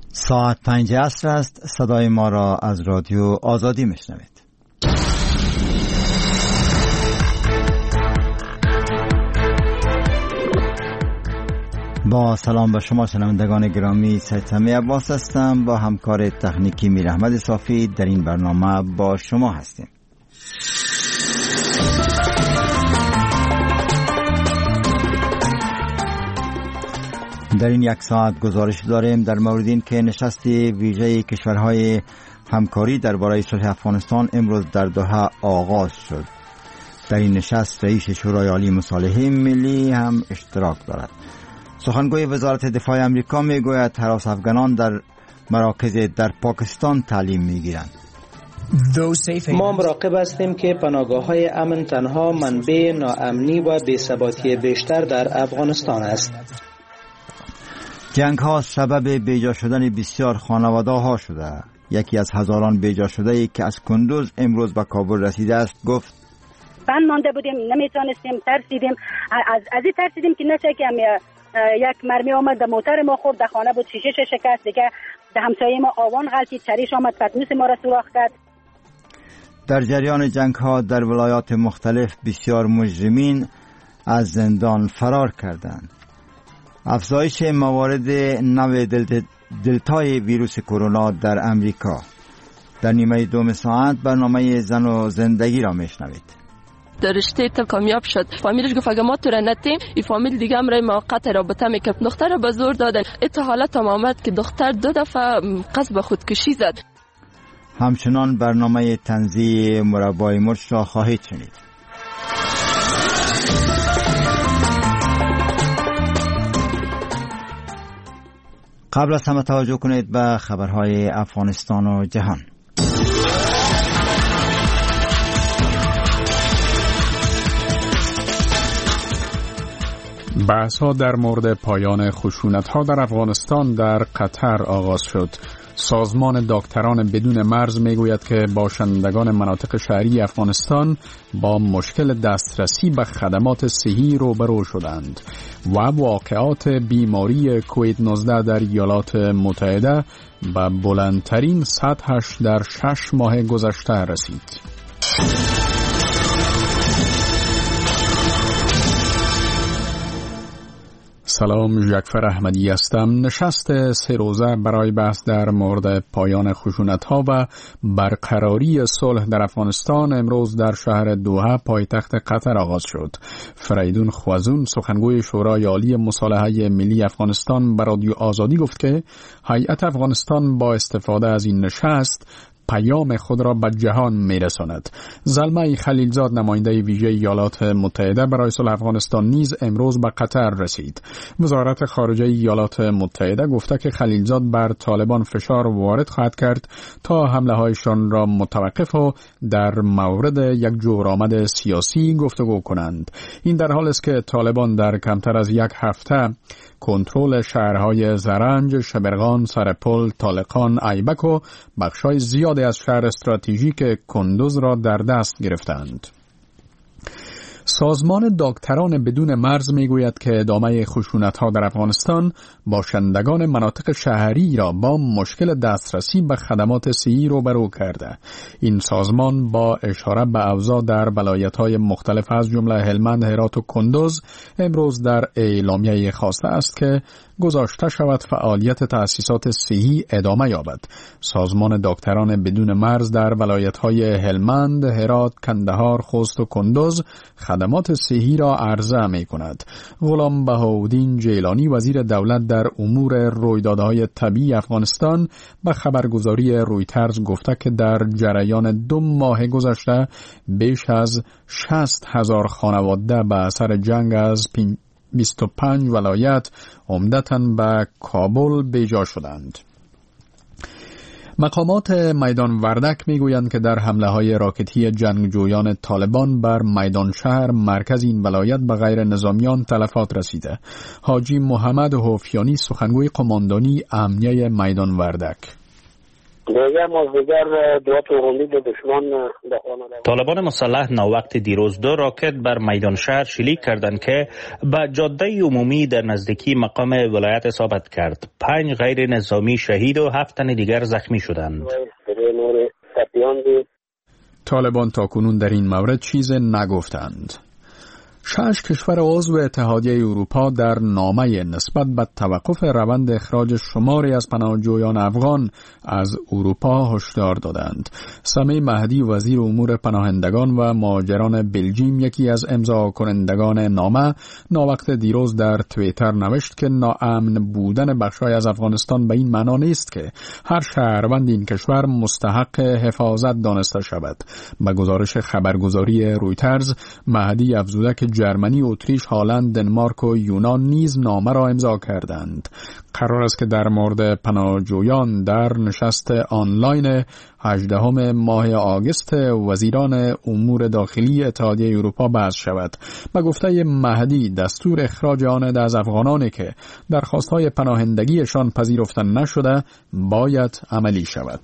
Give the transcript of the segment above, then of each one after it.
ساعت 5 عصر است. صدای ما را از رادیو آزادی میشنوید. با سلام به شما شنوندگان گرامی، سید سمی عباس هستم. با همکار تکنیکی میر احمد صافی در این برنامه با شما هستیم. در این یک ساعت گزارش داریم در مورد این که نشست ویژه کشورهای همکاری درباره صلح افغانستان امروز در دوحه آغاز شد. در این نشست رئیس شورای عالی مصالحه ملی هم اشتراک دارد. سخنگوی وزارت دفاع امریکا میگوید هراس افغانان در مراکز در پاکستان تعلیم میگیرند. ما مراقب هستیم که پناهگاه‌های امن تنها منبع ناامنی و بی‌ثباتی بیشتر در افغانستان است. جنگ ها سبب بیجا شدن بسیار خانواده ها شده. یکی از هزاران بیجا شده ای که از کندوز امروز به کابل رسیده است گفت بند مانده بودیم، نمیتونستیم، ترسیدیم. از این ترسیدیم که نشه که یک مرمی آمد در موتر ما خورد، در خانه بود، شیشه شکست، دیگه در همسایه ما آوان غلطید، چریش آمد پتنوس ما را سوراخ کرد. در جریان جنگ ها در ولایات مختلف بسیار مجرمین از زندان فرار کردند. افزایش موارد نو دلتای ویروس کرونا در امریکا. در نیمه دوم ساعت برنامه زن و زندگی را میشنوید. در رشته تا کامیاب شد. فامیلش گفت اگه ما تو را نتیم، این فامیل دیگه هم رای موقت رابطه میکرد. دختر را به زور دادن. ات حالت هم آمد که دختر 2 دفعه قصد به خودکشی زد. همچنان برنامه تنزیه مربای مرچ را خواهید شنید. قبل از همه توجه کنید به خبرهای افغانستان و جهان. بحث‌ها در مورد پایان خشونت‌ها در افغانستان در قطر آغاز شد. سازمان دکتران بدون مرز میگوید که باشندگان مناطق شهری افغانستان با مشکل دسترسی به خدمات صحی روبرو شدند و واقعات بیماری کووید 19 در ایالات متحده به بلندترین سطحش در 6 ماه گذشته رسید. سلام، جعفر احمدی هستم. نشست 3 روزه برای بحث در مورد پایان خشونت‌ها و برقراری صلح در افغانستان امروز در شهر دوحه پایتخت قطر آغاز شد. فریدون خوازون سخنگوی شورای عالی مصالحه ملی افغانستان به رادیو آزادی گفت که هیئت افغانستان با استفاده از این نشست پیام خود را به جهان میرساند. زلمه خلیلزاد نماینده ویژه ایالات متحده برای صلح افغانستان نیز امروز به قطر رسید. وزارت خارجه ایالات متحده گفته که خلیلزاد بر طالبان فشار وارد خواهد کرد تا حمله هایشان را متوقف و در مورد یک جورآمد سیاسی گفتگو کنند. این در حالی است که طالبان در کمتر از 1 هفته کنترل شهرهای زرنج، شبرغان، سرپل، طالقان، ایبک و بخشای زیادی از شهر استراتژیک کندوز را در دست گرفتند. سازمان دکتران بدون مرز میگوید که ادامه خشونت‌ها در افغانستان باشندگان مناطق شهری را با مشکل دسترسی به خدمات صحی روبرو کرده. این سازمان با اشاره به اوضاع در ولایت‌های مختلف از جمله هلمند، هرات و کندوز امروز در اعلامیه خواسته است که گذاشته شود فعالیت تأسیسات صحی ادامه یابد. سازمان دکتران بدون مرز در ولایت‌های هلمند، هرات، کندهار، خوست و کندوز خدمات صحی را عرضه می‌کند. غلام بهاءالدین جیلانی وزیر دولت در امور رویدادهای طبیعی افغانستان به خبرگزاری رویترز گفته که در جریان 2 ماه گذشته بیش از 60,000 خانواده به اثر جنگ از 25 ولایت عمدتاً به کابل بیجا شدند. مقامات میدان وردک میگویند که در حمله‌های راکتی جنگجویان طالبان بر میدان شهر مرکز این ولایت به غیر نظامیان تلفات رسیده. حاجی محمد حفیانی سخنگوی قماندانی امنیه میدان وردک: طالبان مسلح ناوقت دیروز 2 راکت بر میدان شهر شلیک کردند که به جاده عمومی در نزدیکی مقام ولایت اصابت کرد. 5 غیر نظامی شهید و 7 تن دیگر زخمی شدند. طالبان تاکنون در این مورد چیز نگفتند. 6 کشور عضو اتحادیه اروپا در نامه نسبت به توقف روند اخراج شماری از پناهجویان افغان از اروپا هشدار دادند. سمیع مهدی وزیر امور پناهندگان و مهاجران بلژیم یکی از امضا کنندگان نامه ناوقت دیروز در توییتر نوشت که ناامن بودن بخشای از افغانستان به این معنا نیست که هر شهروند این کشور مستحق حفاظت دانسته شود. به گزارش خبرگزاری رویترز مهدی افزوده که جرمنی، اتریش، هلند، دنمارک و یونان نیز نامه را امضا کردند. قرار است که در مورد پناهجویان در نشست آنلاین 18 ماه آگوست وزیران امور داخلی اتحادیه اروپا بحث شود. به گفته مهدی دستور اخراج آن از افغانانی که درخواست‌های پناهندگیشان پذیرفته نشده باید عملی شود.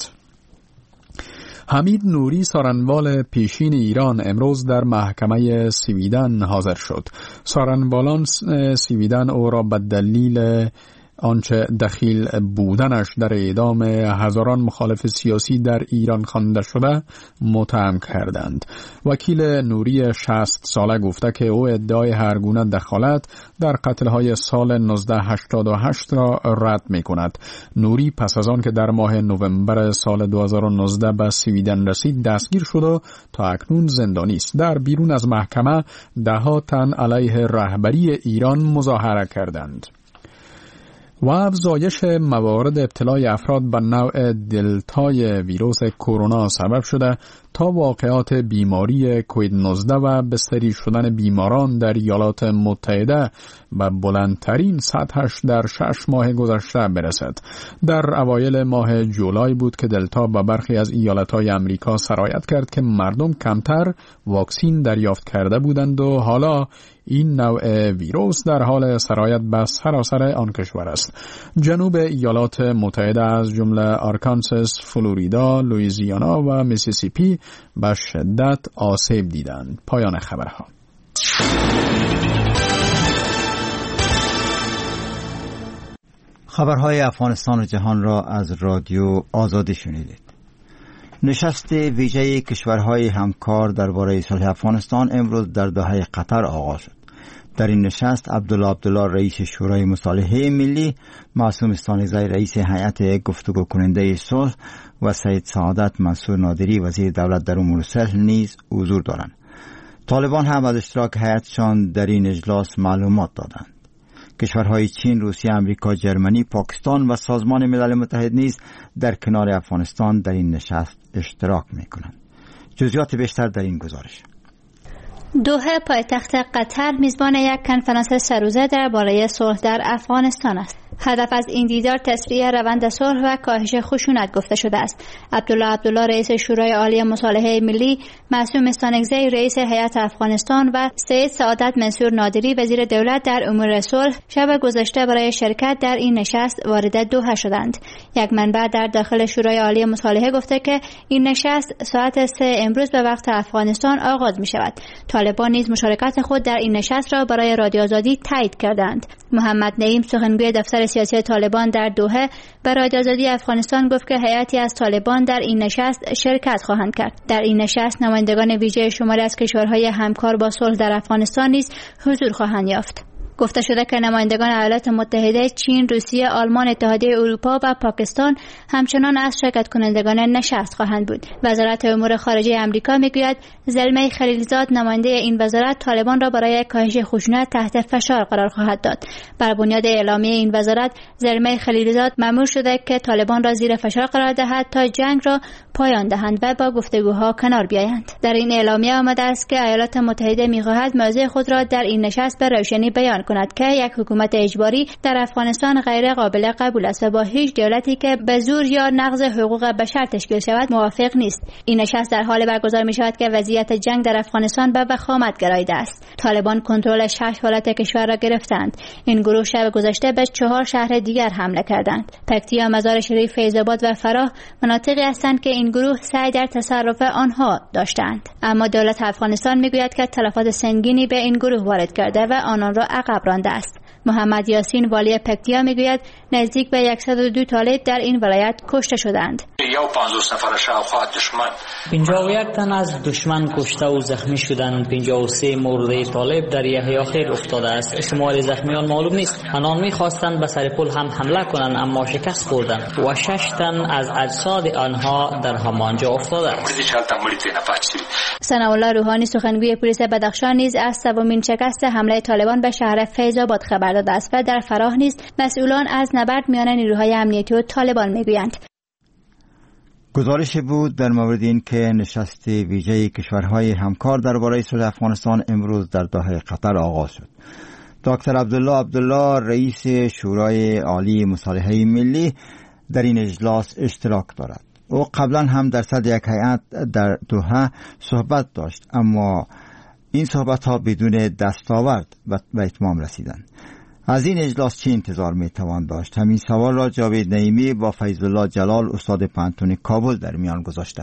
حمید نوری سارنوال پیشین ایران امروز در محکمه سویدن حاضر شد. سارنوالان سویدن او را به دلیل آنچه دخیل بودنش در اعدام هزاران مخالف سیاسی در ایران خوانده شده متهم کردند. وکیل نوری 60 ساله گفته که او ادعای هرگونه دخالت در قتل‌های سال 1988 را رد می‌کند. نوری پس از آن که در ماه نوامبر سال 2019 به سویدن رسید دستگیر شد و تا اکنون زندانی است. در بیرون از محکمه 10 تن علیه رهبری ایران مظاهره کردند. و افزایش موارد ابتلای افراد به نوع دلتای ویروس کرونا سبب شده تا واقعات بیماری کووید 19 و بستری شدن بیماران در ایالات متحده به بلندترین سطحش در 6 ماه گذشته برسد. در اوایل ماه جولای بود که دلتا به برخی از ایالت‌های امریکا سرایت کرد که مردم کمتر واکسین دریافت کرده بودند و حالا این نوع ویروس در حال سرایت به سراسر آن کشور است. جنوب ایالات متحده از جمله آرکانساس، فلوریدا، لوئیزیانا و میسیسیپی به شدت آسیب دیدند. پایان خبرها. خبرهای افغانستان و جهان را از رادیو آزادی شنیدید. نشست ویژه کشورهای همکار درباره صلح افغانستان امروز در دوحه قطر آغاز شد. در این نشست عبدالله رئیس شورای مصالحه ملی، معصوم استانکزی رئیس هیئت گفتگو کننده صلح و سید سعادت منصور نادری وزیر دولت در امور صلح نیز حضور دارند. طالبان هم از اشتراک هیئتشان در این اجلاس معلومات دادند. کشورهای چین، روسیه، امریکا، جرمنی، پاکستان و سازمان ملل متحد نیز در کنار افغانستان در این نشست اشتراک می‌کنند. جزئیات بیشتر در این گزارش. دوحه پایتخت قطر میزبان یک کنفرانس سه‌روزه درباره صلح در افغانستان است. هدف از این دیدار تسریع روند صلح و کاهش خشونت گفته شده است. عبدالله رئیس شورای عالی مصالحه ملی، معصوم استانکزی رئیس هیئت افغانستان و سید سعادت منصور نادری وزیر دولت در امور صلح شب گذشته برای شرکت در این نشست وارد دوحه شدند. یک منبع در داخل شورای عالی مصالحه گفته که این نشست ساعت 3 امروز به وقت افغانستان آغاز می شود. طالبان نیز مشارکت خود در این نشست را برای رادیو آزادی تایید کردند. محمد نعیم سخنگوی دفتر سیاسی طالبان در دوحه به رادیو آزادی افغانستان گفت که هیئتی از طالبان در این نشست شرکت خواهند کرد. در این نشست نمایندگان ویژه شماری از کشورهای همکار با صلح در افغانستان نیز حضور خواهند یافت. گفته شده که نمایندگان ایالات متحده، چین، روسیه، آلمان، اتحادیه اروپا و پاکستان همچنان از شرکت کنندگان نشست خواهند بود. وزارت امور خارجه آمریکا میگوید زلمه خلیلزاد نماینده این وزارت طالبان را برای کاهش خشونت تحت فشار قرار خواهد داد. بر بنیاد اعلامیه این وزارت زلمه خلیلزاد مأمور شده که طالبان را زیر فشار قرار دهد تا جنگ را پایان دهند و با گفتگوها کنار بیایند. در این اعلامیه آمده است که ایالات متحده می‌خواهد موضع خود را در این نشست به روشنی بیان کند که یک حکومت اجباری در افغانستان غیر قابل قبول است و با هیچ دولتی که به زور یا نقض حقوق بشر تشکیل شود موافق نیست. این نشست در حال برگزار می شود که وضعیت جنگ در افغانستان به وخامت گراییده است. طالبان کنترل 6 ولایت کشور را گرفتند. این گروه شب گذشته به 4 شهر دیگر حمله کردند. پکتیا، مزار شریف، فیض آباد و فراه مناطقی هستند که این گروه سعی در تصرف آنها داشتند. اما دولت افغانستان میگوید که تلفات سنگینی به این گروه وارد کرده و آنان را عقب رانده است. محمد یاسین والی پکتیا میگوید نزدیک به 102 طالب در این ولایت کشته شدند. 51 تن از دشمن کشته و زخمی شدند. 53 مورد طالب در یحیی خیل افتاده است. شمار زخمیان معلوم نیست. آنان می‌خواستند به سر پل هم حمله کنند اما شکست خوردند و 6 تن از اجساد آنها در همانجا افتاده است. ثناءالله روحانی سخنگوی پلیس بدخشان نیز از سومین شکست حمله طالبان به شهر فیض آباد خبر داده است و در فراه نیز مسئولان از نبرد میان نیروهای امنیتی و طالبان میگویند. گزارش بود در مورد این که نشست ویژه کشورهای همکار درباره صلح افغانستان امروز در دوحه قطر آغاز شد. دکتر عبدالله رئیس شورای عالی مصالحه ملی در این اجلاس اشتراک دارد. او قبلا هم در صدر یک هیئت در دوحه صحبت داشت، اما این صحبت ها بدون دستاورد به اتمام رسیدند. از این اجلاس چه انتظار میتوان داشت؟ همین سوال را جاوید نعیمی با فیض الله جلال استاد پانتون کابل در میان گذاشته.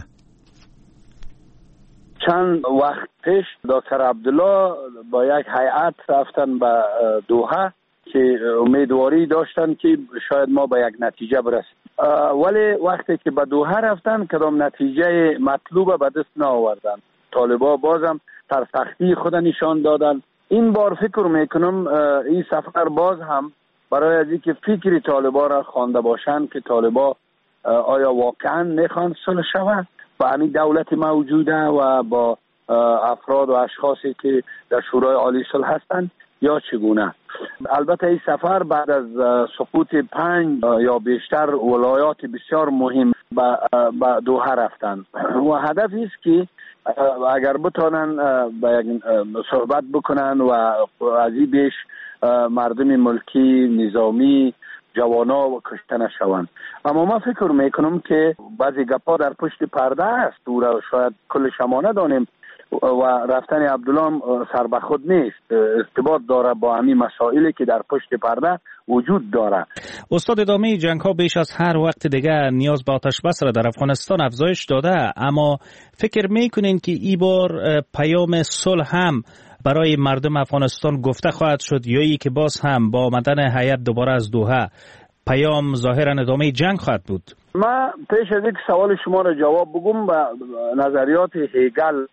چند وقت پیش دکتر عبدالله با یک هیئت رفتن به دوحه که امیدواری داشتن که شاید ما به یک نتیجه برسیم، ولی وقتی که به دوحه رفتن کدام نتیجه مطلوب به دست نآوردن. طالبا بازم سرسختی خود نشان دادن. این بار فکر میکنم این سفر باز هم برای از اینکه فکری طالبا را خوانده باشند که طالبا آیا واقعا میخوان صلح شود با همین دولت موجوده و با افراد و اشخاصی که در شورای عالی صلح هستند یا چگونه. البته این سفر بعد از سقوط 5 یا بیشتر ولایات بسیار مهم به دوحه رفتن و هدف است که اگر بتانن با یک صحبت بکنن و از این بیش مردم ملکی نظامی جوانا و کشته نشوند. اما من فکر میکنم که بعضی گپا در پشت پرده است، او را شاید کلش ما ندانیم و رفتن عبدالله سر به خود نیست، ارتباط داره با همین مسائلی که در پشت پرده وجود داره. استاد، ادامه جنگ ها بیش از هر وقت دیگر نیاز به آتش بس را در افغانستان افزایش داده، اما فکر میکنین که این بار پیام صلح هم برای مردم افغانستان گفته خواهد شد یا ای که باز هم با آمدن هیئت دوباره از دوحه پیام ظاهرا ادامه جنگ خواهد بود؟ من پیش از اینکه سوال شما را جواب بگم به نظریات هگل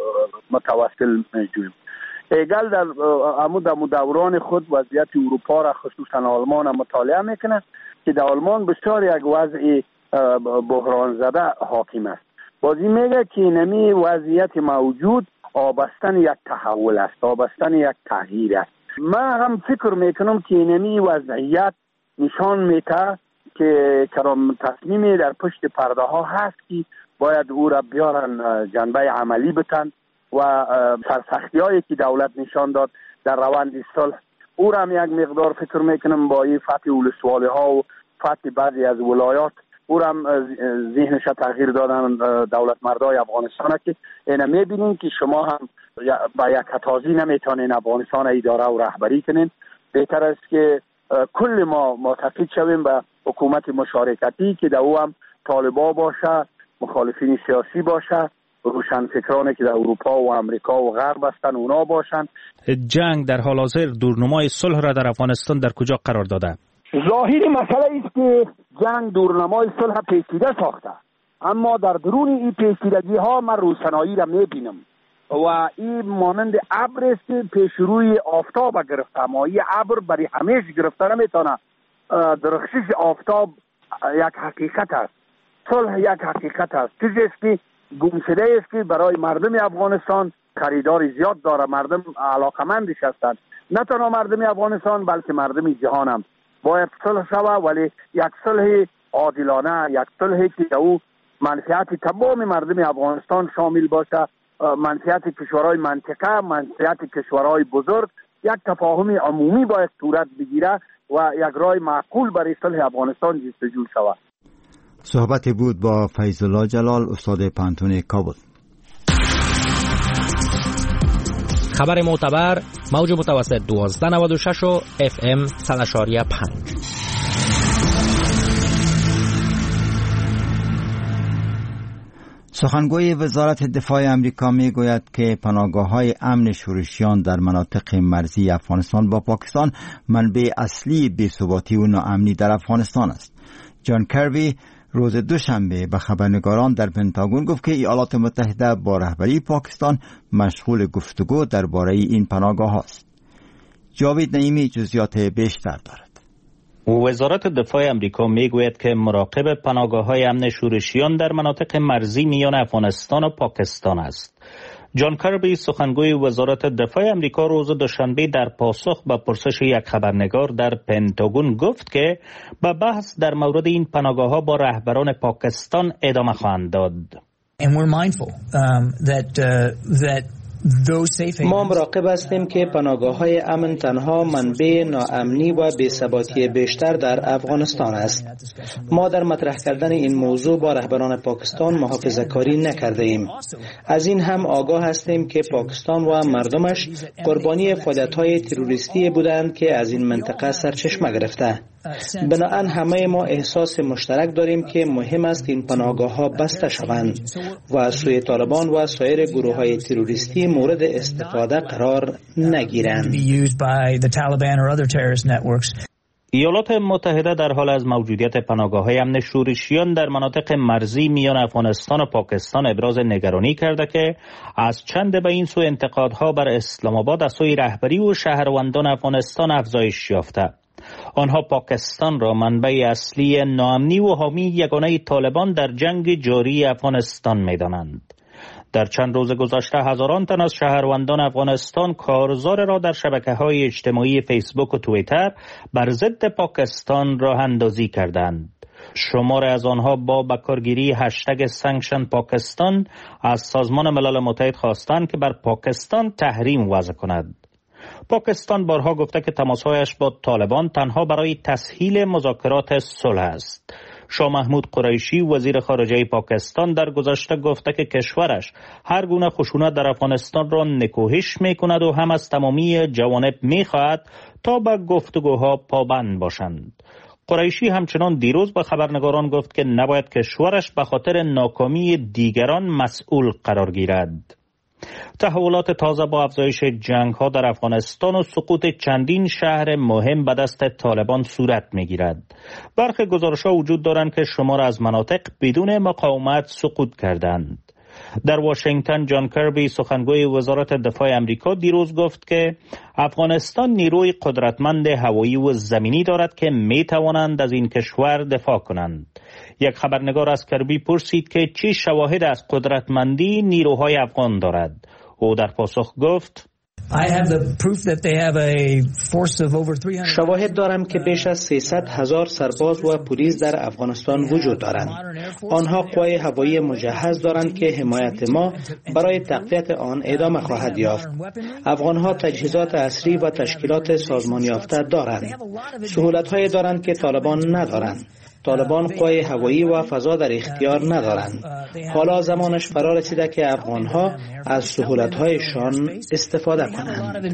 متوسل می‌جویم. هگل در دوران خود وضعیت اروپا را خصوصا آلمان مطالعه میکنه که در آلمان بسیار یک وضع بحران زده حاکم است. بازی میگه که نمی وضعیت موجود آبستن یک تحول است، آبستن یک تغییر است. من هم فکر میکنم که نمی وضعیت نشان میده که کرام تصمیمی در پشت پرده ها هست که باید او را بیارن جنبه عملی بتن و سرسختی هایی که دولت نشان داد در روند صلح او را هم یک مقدار فکر میکنم با این فتح ولسوالی ها و فتح بعضی از ولایات او را هم ذهنش تغییر دادن دولت مردای افغانستان که اینا میبینین که شما هم با یک کتازی نمیتونین افغانستان اداره و رهبری کنین. بهتر است که کل ما معتقد شویم به حکومت مشارکتی که در او هم طالبا باشه، مخالفین سیاسی باشه، روشنفکرانی که در اروپا و امریکا و غرب هستن اونا باشن. جنگ در حال حاضر دورنمای صلح را در افغانستان در کجا قرار داده؟ ظاهری مسئله است که جنگ دورنمای صلح پیچیده ساخته، اما در درون این پیچیدگی ها من روشنایی را میبینم و این مانند ابر است که پیش روی آفتاب گرفته، اما این ابر برای همیشه گرفته نمیتونه. درخشش آفتاب یک حقیقت است، صلح یک حقیقت است، چیزی است که گمشده است که برای مردم افغانستان خریدار زیاد داره، مردم علاقمندش هستند. نه تنها مردم افغانستان بلکه مردم جهان هم باید صلح شود، ولی یک صلح عادلانه، یک صلحی که او منفعت تمام مردم افغانستان شامل باشه، منفعت کشورهای منطقه، منفعت کشورهای بزرگ یک تفاهم عمومی باید صورت بگیره و یک راه معقول برای صلح افغانستان جستجو شود. صحبت بود با فیض الله جلال، استاد پانتون کابل. خبر معتبر، موج متوسط 1296 و FM 100.5. سخنگوی وزارت دفاع امریکا می گوید که پناهگاه‌های امن شورشیان در مناطق مرزی افغانستان با پاکستان منبع اصلی بی‌ثباتی و ناامنی در افغانستان است. جان کربی روز دوشنبه به خبرنگاران در پنتاگون گفت که ایالات متحده با رهبری پاکستان مشغول گفتگو درباره این پناهگاه است. جاوید نعیمی جزئیات بیشتر دارد. وزارت دفاع امریکا میگوید که مراقب پناهگاه‌های امن شورشیان در مناطق مرزی میان افغانستان و پاکستان است. جان کربی سخنگوی وزارت دفاع امریکا روز دوشنبه در پاسخ به پرسش یک خبرنگار در پنتاگون گفت که به بحث در مورد این پناهگاه‌ها با رهبران پاکستان ادامه خواهند داد. ما مراقب هستیم که پناهگاه‌های امن تنها منبع ناامنی و بی‌ثباتی بیشتر در افغانستان است. ما در مطرح کردن این موضوع با رهبران پاکستان محافظه‌کاری نکرده ایم. از این هم آگاه هستیم که پاکستان و مردمش قربانی فعالیت‌های تروریستی بودند که از این منطقه سرچشمه گرفته. بنابراین همه ما احساس مشترک داریم که مهم است این پناهگاه‌ها بسته شوند و از سوی طالبان و سایر گروه‌های تروریستی مورد استفاده قرار نگیرند. ایالات متحده در حال از موجودیت پناهگاه‌های امن شورشیان در مناطق مرزی میان افغانستان و پاکستان ابراز نگرانی کرده که از چند به این سو انتقادها بر اسلام آباد از سوی رهبری و شهروندان افغانستان افزایش یافته. آنها پاکستان را منبع اصلی ناامنی و حامی یگانه طالبان در جنگ جاری افغانستان می‌دانند. در چند روز گذشته هزاران تن از شهروندان افغانستان کارزار را در شبکه‌های اجتماعی فیسبوک و توییتر بر ضد پاکستان راه اندازی کردند. شماری از آنها با بکارگیری هشتگ سانکشن پاکستان از سازمان ملل متحد خواستند که بر پاکستان تحریم وضع کند. پاکستان بارها گفته که تماسهایش با طالبان تنها برای تسهیل مذاکرات صلح است. شاه محمود قریشی وزیر خارجه پاکستان در گذشته گفته که کشورش هر گونه خشونت در افغانستان را نکوهش می کند و هم از تمامی جوانب می خواهد تا به گفتگوها پابند باشند. قریشی همچنان دیروز به خبرنگاران گفت که نباید کشورش به خاطر ناکامی دیگران مسئول قرار گیرد. تحولات تازه با افزایش جنگ‌ها در افغانستان و سقوط چندین شهر مهم به دست طالبان صورت می‌گیرد. برخی گزارش‌ها وجود دارند که شمار از مناطق بدون مقاومت سقوط کردند. در واشنگتن جان کربی سخنگوی وزارت دفاع امریکا دیروز گفت که افغانستان نیروی قدرتمند هوایی و زمینی دارد که می‌توانند از این کشور دفاع کنند. یک خبرنگار از کربی پرسید که چه شواهد از قدرتمندی نیروهای افغان دارد. او در پاسخ گفت شواهد دارم که بیش از 300,000 سرباز و پلیس در افغانستان وجود دارند. آنها قوای هوایی مجهز دارند که حمایت ما برای تقویت آن ادامه خواهد یافت. افغانها تجهیزات عصری و تشکیلات سازمان یافته دارند. سهولت‌هایی دارند که طالبان ندارند. طالبان قوای هوایی و فضا در اختیار ندارند. حالا زمانش فرا رسیده که افغانها از سهولت‌هایشان استفاده کنند.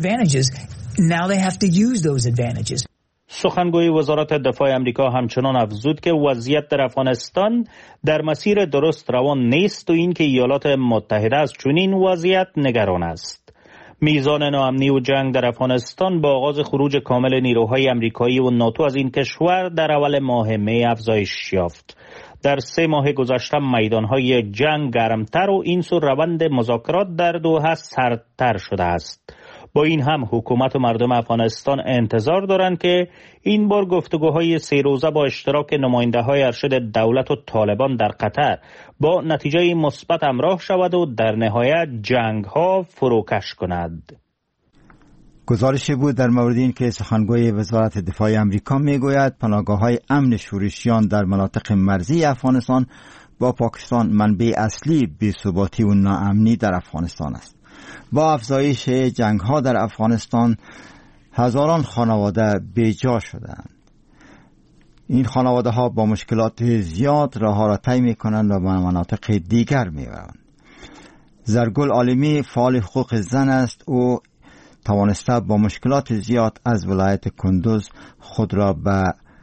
سخنگوی وزارت دفاع امریکا همچنان افزود که وضعیت در افغانستان در مسیر درست روان نیست و اینکه ایالات متحده از چنین وضعیت نگران است. میزان ناامنی و جنگ در افغانستان با آغاز خروج کامل نیروهای امریکایی و ناتو از این کشور در اول ماه می افزایش یافت. در 3 ماه گذشته میدانهای جنگ گرمتر و این سو روند مذاکرات در دوحه سردتر شده است. با این هم حکومت و مردم افغانستان انتظار دارند که این بار گفتگوهای 3 روزه با اشتراک نماینده‌های ارشد دولت و طالبان در قطر با نتیجه مثبت همراه شود و در نهایت جنگ‌ها فروکش کند. گزارشی بود در مورد این که سخنگوی وزارت دفاع امریکا میگوید پناهگاه‌های امن شورشیان در مناطق مرزی افغانستان با پاکستان منبع اصلی بی‌ثباتی و ناامنی در افغانستان است. با افزایش جنگ‌ها در افغانستان هزاران خانواده بیجا شدند. این خانواده ها با مشکلات زیاد راه ها را طی می کنند و به مناطق دیگر می روند. زرگل عالمی فعال حقوق زن است. او توانسته با مشکلات زیاد از ولایت کندوز خود را به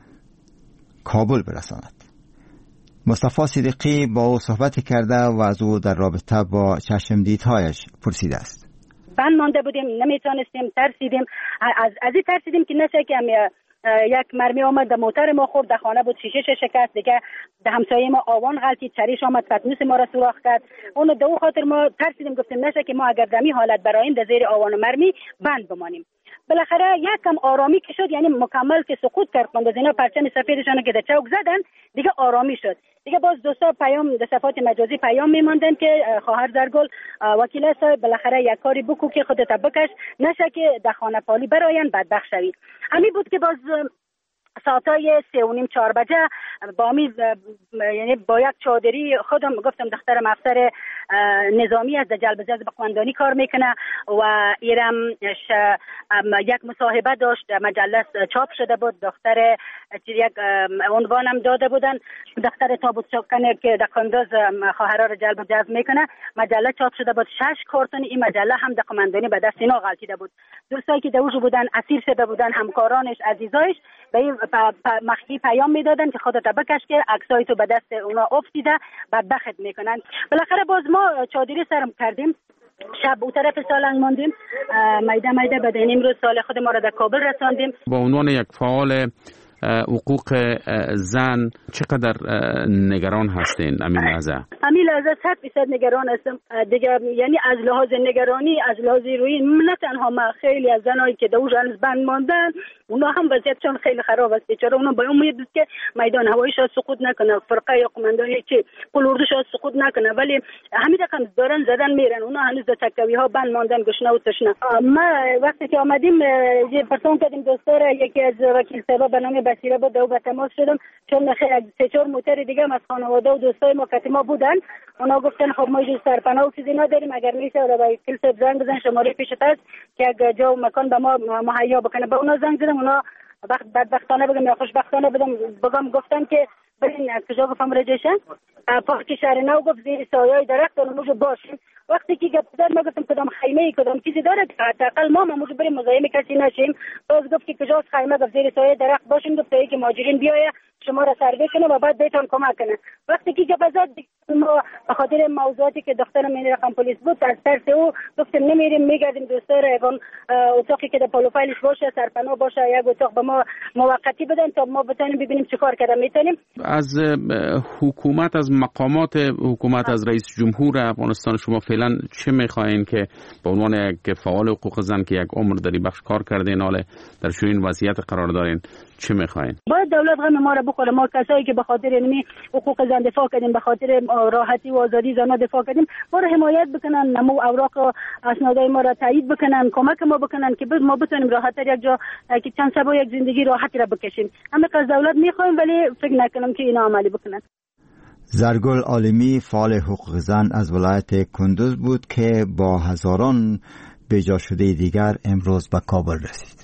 کابل برساند. مصطفی صدیقی با او صحبت کرده و از او در رابطه با چشمدیدهایش پرسیده است. بند مانده بودیم، نمیتونستیم، ترسیدیم. از این ترسیدیم که نشه که یک مرمی آمد در موتر ما خورد، در خانه بود، شیشه شکست، دیگه در همسایه ما آوان غلطید، چریش آمد پتنوس ما را سوراخ کرد. اون دو خاطر ما ترسیدیم، گفتیم نشه که ما اگر دمی حالت برایم در زیر آوان و مرمی بند بمانیم. بالاخره یک کم آرامی که شد، یعنی مکمل که سقوط کرد کندوز، اینا پرچم سفیدشان که در چوک زدن، دیگه آرامی شد. دیگه باز دوستا پیام در صفحات مجازی پیام میماندن که خواهر زرگل وکیل صاحب بالاخره یک کاری بکو که خودت بکش، نشه که در خانه پالی براین بدبخت شوی. همین بود که باز ساعتای 3:30-4 بجه یعنی با یک چادری خودم گفتم دخترم افسر نظامی از جلب جذب قماندانی کار میکنه و ایرم یک مصاحبه داشت، مجله چاپ شده بود، دختر یک عنوانم داده بودن، دختر تابوت شکنه که در کندوز خواهرها را جلب جذب میکنه، مجله چاپ شده بود. 6 کارتون این مجله هم در قماندانی به دست اینا غلطیده بود. دوستایی که دوجو بودن، اسیر شده بودن، همکارانش، عزیزایش به این مخفی پیام میدادن که خودت بکش که عکسای تو به دست اونا افتیده بدبخت میکنن. بالاخره باز ما چادری سرم کردیم، شب او طرف سالنگ ماندیم، میده بدین امروز سال خود ما را در کابل رساندیم. با عنوان یک فعال حقوق زن چقدر نگران هستین امین لحظه؟ امین لحظه 100% نگران هستم دیگه، یعنی از لحاظ نگرانی، از لحاظ روی نه تنها ما، خیلی از زنایی که دوش هنوز بند ماندن اونا هم وضعیتشون خیلی خراب است. چرا اونا با امید است که میدان هواییش سقوط نکنه، فرقه یا قماندانی که قلوردوش سقوط نکنه، ولی همین رقم دارن زدن میرن. اونا هنوز در تکوی ها بند ماندن، گشنه و تشنه. ما وقتی که آمدیم یه پرسون کردیم دوستار، یکی از وکیل صاحب به نام بصیره بود، دو به تماس شدم چون 3-4 موتر دیگه از خانواده و دوستای ما کتیما بودن. اونا گفتن خب ما اینجا سرپناه و چیزی نداریم، اگر میشه و وکیل صاحب زنگ بزن شماره پیشت هست که اگه جا و مکان به ما مهیا بکنه. به اونا زنگ زدم، اونا بدبختانه بگم یا خوشبختانه بگم گفتن که برین کجا، گفتم رجشن پارک شهر نو، گفت زیر سایه درخت اونجا باشیم. وقتی که گفت ما گفتم کدام خیمه کدام چیزی داره که حداقل ما موجود بریم مزاحم کسی نشیم. باز گفت که کجاست خیمه، گفت زیر سایه درخت باشیم، گفت که مهاجرین بیایه شما را سروی کنه و بعد بهتون کمک کنه. وقتی که گفت ما به خاطر موضوعاتی که دخترم این رقم پلیس بود از ترس او گفتیم نمیریم، میگردیم دوستار اون اتاقی که در پالوفایلش باشه، سرپناه باشه، یک اتاق به ما موقتی بدن تا ما بتونیم ببینیم چه کار کردن میتونیم. از حکومت، از مقامات حکومت، از رئیس جمهور افغانستان شما فعلا چه میخواین که به عنوان یک فعال حقوق زن که یک عمر در این بخش کار کردین، حالا در این وضعیت قرار دارین، چه میخواین؟ باید دولت غم ما را بخوره. ما کسایی که به خاطر اینمی حقوق زن دفاع کردیم، به خاطر راحتی و آزادی زنان دفاع کردیم، ما را حمایت بکنن، نمو اوراق و اسنادای ما را تایید بکنن، کمک ما بکنن که ما بتونیم راحت‌تر یک جا که چند شب یک زندگی راحتی را بکشیم. همه از دولت میخوایم ولی فکر نکنم که اینا عملی بکنن. زرگل عالمی فعال حقوق زن از ولایت کندوز بود که با هزاران بیجا شده دیگر امروز به کابل رسید.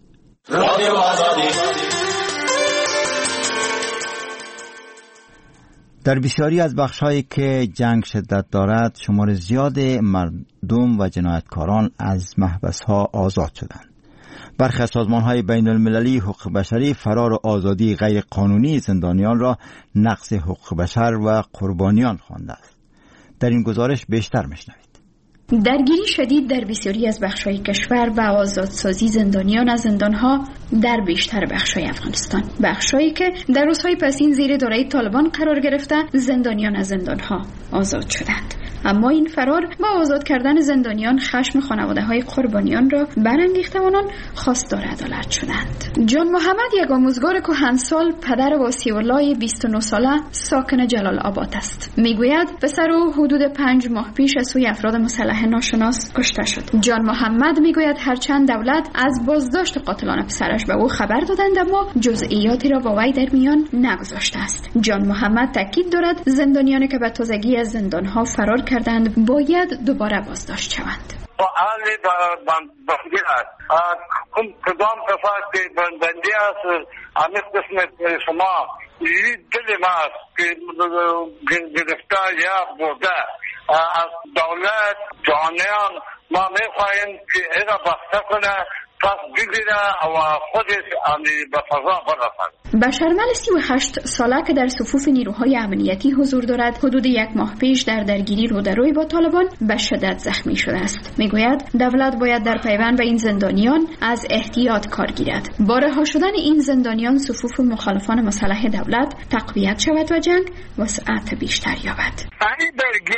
در بسیاری از بخش‌هایی که جنگ شدت دارد، شمار زیاد مردم و جنایتکاران از محبس‌ها آزاد شدند. برخی از سازمان‌های بین‌المللی حقوق بشری فرار و آزادی غیر قانونی زندانیان را نقض حقوق بشر و قربانیان خوانده است. در این گزارش بیشتر می‌شنوید. درگیری شدید در بسیاری از بخش‌های کشور و آزادسازی زندانیان از زندان‌ها در بیشتر بخش‌های افغانستان، بخش‌هایی که در روزهای پسین زیر دوره‌ی طالبان قرار گرفته، زندانیان از زندان‌ها آزاد شدند. اما این فرار با آزاد کردن زندانیان خشم خانواده‌های قربانیان را برانگیخته و آنان خواستار عدالت شدند. جان محمد یک آموزگار کهنسال، پدر واسی‌الله 29 ساله ساکن جلال آباد است. میگوید پسر او حدود 5 ماه پیش از سوی افراد مسلح ناشناس کشته شد. جان محمد میگوید هرچند دولت از بازداشت قاتلان پسرش به او خبر دادند اما جزئیاتی را با وی در میان نگذاشته است. جان محمد تاکید دارد زندانیانی که به تازگی از زندان‌ها فرار کردند باید دوباره بازداشت شوند. فعال بندی است. کدام کسان که بندی است همین قسم شما این دل ما است که گرفتار یا بوده از دولت جهانیان ما میخواهیم که اینا بخته کنه پس بگیره و خودش به فضا برسد. بشرمل 38 ساله که در صفوف نیروهای امنیتی حضور دارد حدود 1 ماه پیش در درگیری رودروی با طالبان به شدت زخمی شده است. میگوید دولت باید در پیوند به این زندانیان از احتیاط کار گیرد. با رها شدن این زندانیان صفوف مخالفان مسلح دولت تقویت شود و جنگ وسعت بیشتر یابد. این گیر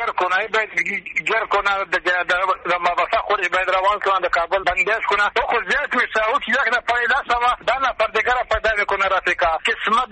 کنه در مباحث خود باید روان کنه در کابل بندش کنه تو خود زیاد میشه او که یک نفر لاسا و دو نفر دیگر پیدا میکنه رفیقا قسمت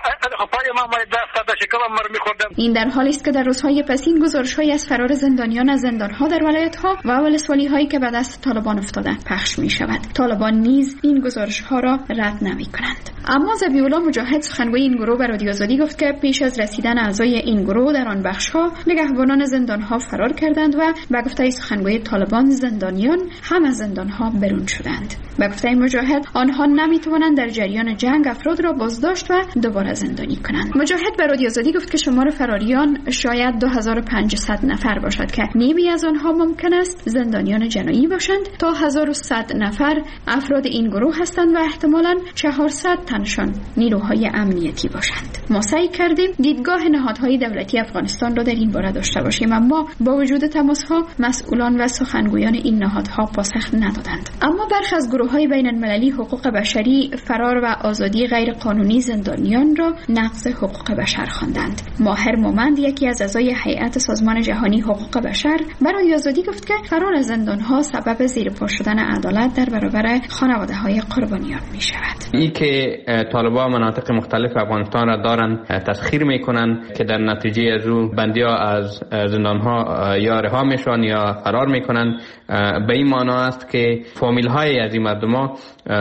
پای ما دست داده شکل مر میخوردم. این در حالی است که در روزهای پسین گزارش‌هایی از فرار زندانیان از زندان‌ها در ولایت‌ها و ولسوالی‌هایی که به دست طالبان افتادند پخش می‌شود. طالبان نیز این گزارش‌ها را رد نمی‌کنند. اما ذبیح‌الله مجاهد سخنگوی این گروه به رادیو آزادی گفت که پیش از رسیدن اعضای این گروه در آن بخش‌ها نگهبانان زندان‌ها فرار کردند و به گفته سخنگوی طالبان زندانیان هم از زندان‌ها برون شدند. به گفته مجاهد آنها نمی‌توانند در جریان جنگ افراد را بازداشت و دوباره زندانی کنند. مجاهد به رادیو آزادی گفت که شمار فراریان شاید 2500 نفر باشد که نیمی از آنها ممکن است زندانیان جنایی باشند تا 1100 نفر افراد این گروه هستند و احتمالاً 400 تنشان نیروهای امنیتی باشند. ما سعی کردیم دیدگاه نهادهای دولتی افغانستان را در این باره داشته باشیم اما با وجود تماس‌ها مسئولان و سخنگویان این نهادها پاسخ ندادند. اما برخی از گروه‌های بین‌المللی حقوق بشری فرار و آزادی غیر قانونی زندانیان را نقض حقوق بشر خواندند. ماهر مومند یکی از اعضای هیئت سازمان جهانی حقوق بشر برای آزادی گفت که فرار از زندان‌ها سبب زیرپا شدن عدالت در برابر خانواده‌های قربانیان می‌شود. این که طالبان مناطق مختلف افغانستان را دارن تسخیر میکنن که در نتیجه از او بندی‌ها از زندان‌ها یا رها میشن یا فرار میکنن به این معنی است که فامیل‌های از این مردم‌ها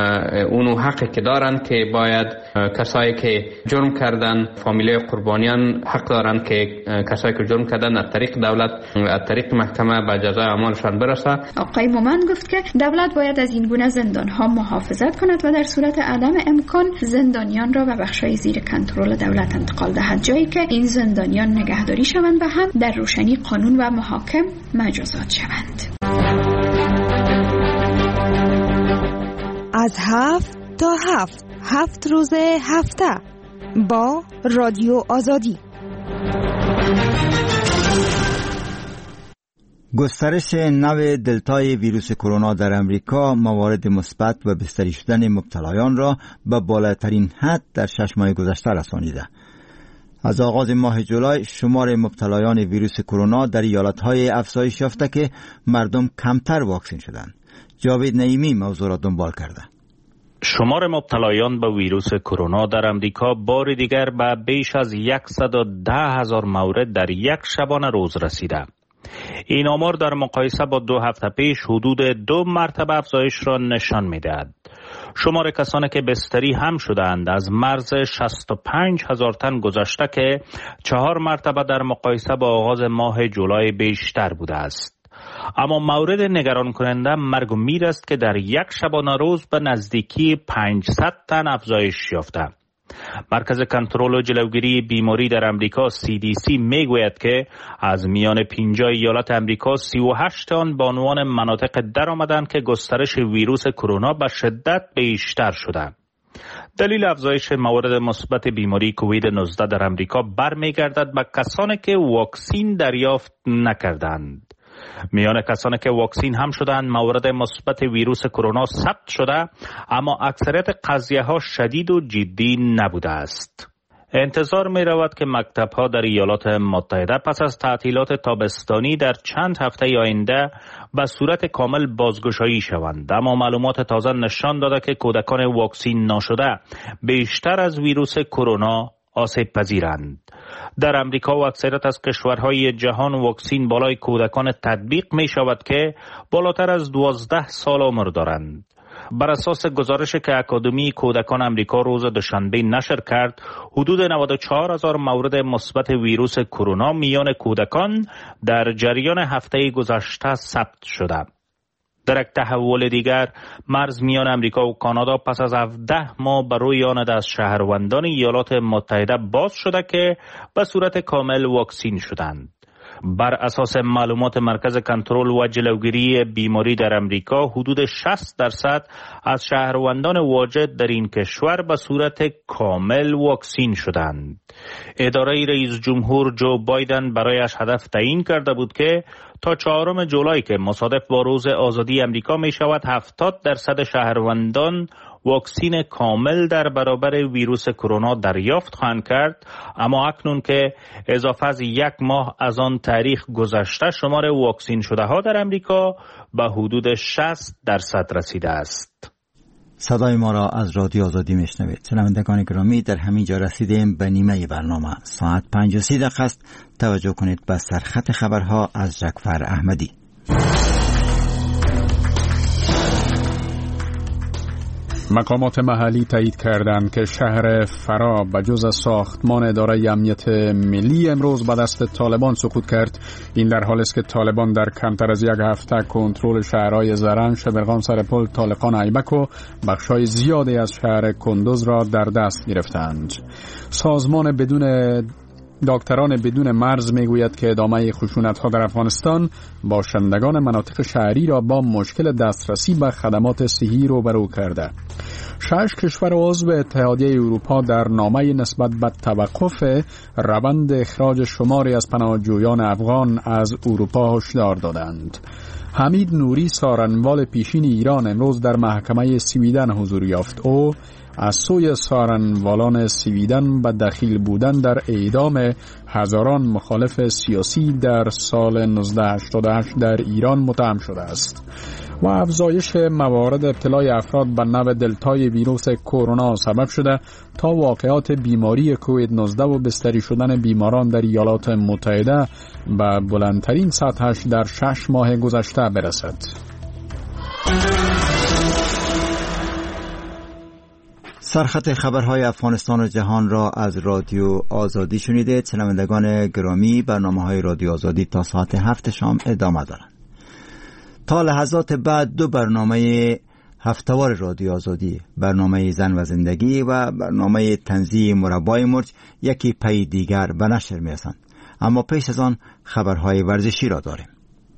اونو حقی که دارن که باید کسایی که جرم کردن فامیله قربانیان حق دارن که کسایی که جرم کردن از طریق دولت از طریق محکمه به جزای اعمالشان برسه. آقای مومند گفت که دولت باید از این گونه زندان‌ها محافظت کند و در صورت عدم امکان زندانیان را به بخش‌های زیر کنترل دولت انتقال دهد جایی که این زندانیان نگهداری شوند و هم در روشنی قانون و محاکم مجازات شوند. از 7 تا 7 روز هفته با رادیو آزادی. گسترش نو دلتای ویروس کرونا در امریکا موارد مثبت و بستری شدن مبتلایان را به بالاترین حد در 6 ماه گذشته رسانیده. از آغاز ماه جولای شمار مبتلایان ویروس کرونا در ایالت‌های افزایش یافته که مردم کمتر واکسین شدند. جاوید نعیمی موضوع را دنبال کرده. شمار مبتلایان به ویروس کرونا در امریکا بار دیگر به بیش از 110,000 مورد در یک شبانه روز رسیده. این آمار در مقایسه با 2 هفته پیش حدود 2 مرتبه افزایش را نشان می‌دهد. شمار کسانی که بستری هم شدند از مرز 65,000 تن گذشته که 4 مرتبه در مقایسه با آغاز ماه جولای بیشتر بوده است. اما مورد نگران کننده مرگ و میر است که در یک شبانه روز به نزدیکی 500 تن افزایش یافته. مرکز کنترل و جلوگیری بیماری در امریکا CDC میگوید که از میان 50 ایالت امریکا 38 آن به عنوان مناطق در آمدند که گسترش ویروس کرونا به شدت بیشتر شده. دلیل افزایش موارد مثبت بیماری کووید 19 در امریکا برمیگردد به کسانی که واکسین دریافت نکردند. میان کسانی که واکسین هم شدند موارد مثبت ویروس کرونا ثبت شده، اما اکثریت قضیه ها شدید و جدی نبوده است. انتظار می رود که مکتب ها در ایالات متحده پس از تعطیلات تابستانی در چند هفته آینده به صورت کامل بازگشایی شوند، اما معلومات تازه نشان داده که کودکان واکسین نشده بیشتر از ویروس کرونا آسیب پذیرند. در امریکا و اکثریت از کشورهای جهان واکسین بالای کودکان تطبیق می شود که بالاتر از 12 سال عمر دارند. بر اساس گزارشی که اکادمی کودکان امریکا روز دوشنبه نشر کرد، حدود 94,000 مورد مثبت ویروس کرونا میان کودکان در جریان هفته گذشته ثبت شده. در یک تحول دیگر، مرز میان امریکا و کانادا پس از 17 ماه بر روی آن از شهروندان ایالات متحده باز شده که به صورت کامل واکسین شدند. بر اساس معلومات مرکز کنترل و جلوگیری بیماری در امریکا، حدود 60% از شهروندان واجد در این کشور به صورت کامل واکسین شدند. اداره رئیس جمهور جو بایدن برایش هدف تعیین کرده بود که تا 4 جولای که مصادف با روز آزادی امریکا می شود 70% شهروندان واکسین کامل در برابر ویروس کرونا دریافت خواهند کرد، اما اکنون که اضافه از 1 ماه از آن تاریخ گذشته، شمار واکسین شده ها در امریکا به حدود 60% رسیده است. صدای ما را از رادیو آزادی میشنوید. شنوندگان گرامی، در همین جا رسیدیم به نیمه برنامه. ساعت 5:30 است. توجه کنید به سرخط خبرها از جعفر احمدی. مقامات محلی تایید کردند که شهر فرا به جز ساختمان اداره امنیت ملی امروز به دست طالبان سقوط کرد. این در حالی است که طالبان در کمتر از 1 هفته کنترل شهرهای زرنج، شبرغان، سرپل، طالقان، ایبک و بخشای زیادی از شهر کندوز را در دست گرفتند. سازمان دکتران بدون مرز میگوید که ادامه خشونت‌ها در افغانستان باشندگان مناطق شهری را با مشکل دسترسی به خدمات صحی روبرو کرده. 6 کشور عضو اتحادیه اروپا در نامه نسبت به توقف روند اخراج شماری از پناهجویان افغان از اروپا هشدار دادند. حمید نوری، سارنوال پیشین ایران، امروز در محکمه سویدن حضور یافت. او از سوی سارنوالان سویدن به دخیل بودن در اعدام هزاران مخالف سیاسی در سال 1988 در ایران متهم شده است و افزایش موارد ابتلای افراد به نوع دلتای ویروس کرونا سبب شده تا واقعات بیماری کووید 19 و بستری شدن بیماران در ایالات متحده به بلندترین سطحش در 6 ماه گذشته برسد. سرخط خبرهای افغانستان و جهان را از رادیو آزادی شنیده. شنوندگان گرامی، برنامه‌های رادیو آزادی تا ساعت 7 شام ادامه دارند. تا لحظات بعد 2 برنامه هفته‌وار رادیو آزادی، برنامه زن و زندگی و برنامه طنزی مربای مرج، یکی پی دیگر به نشر می‌رسند. اما پیش از آن خبرهای ورزشی را داریم.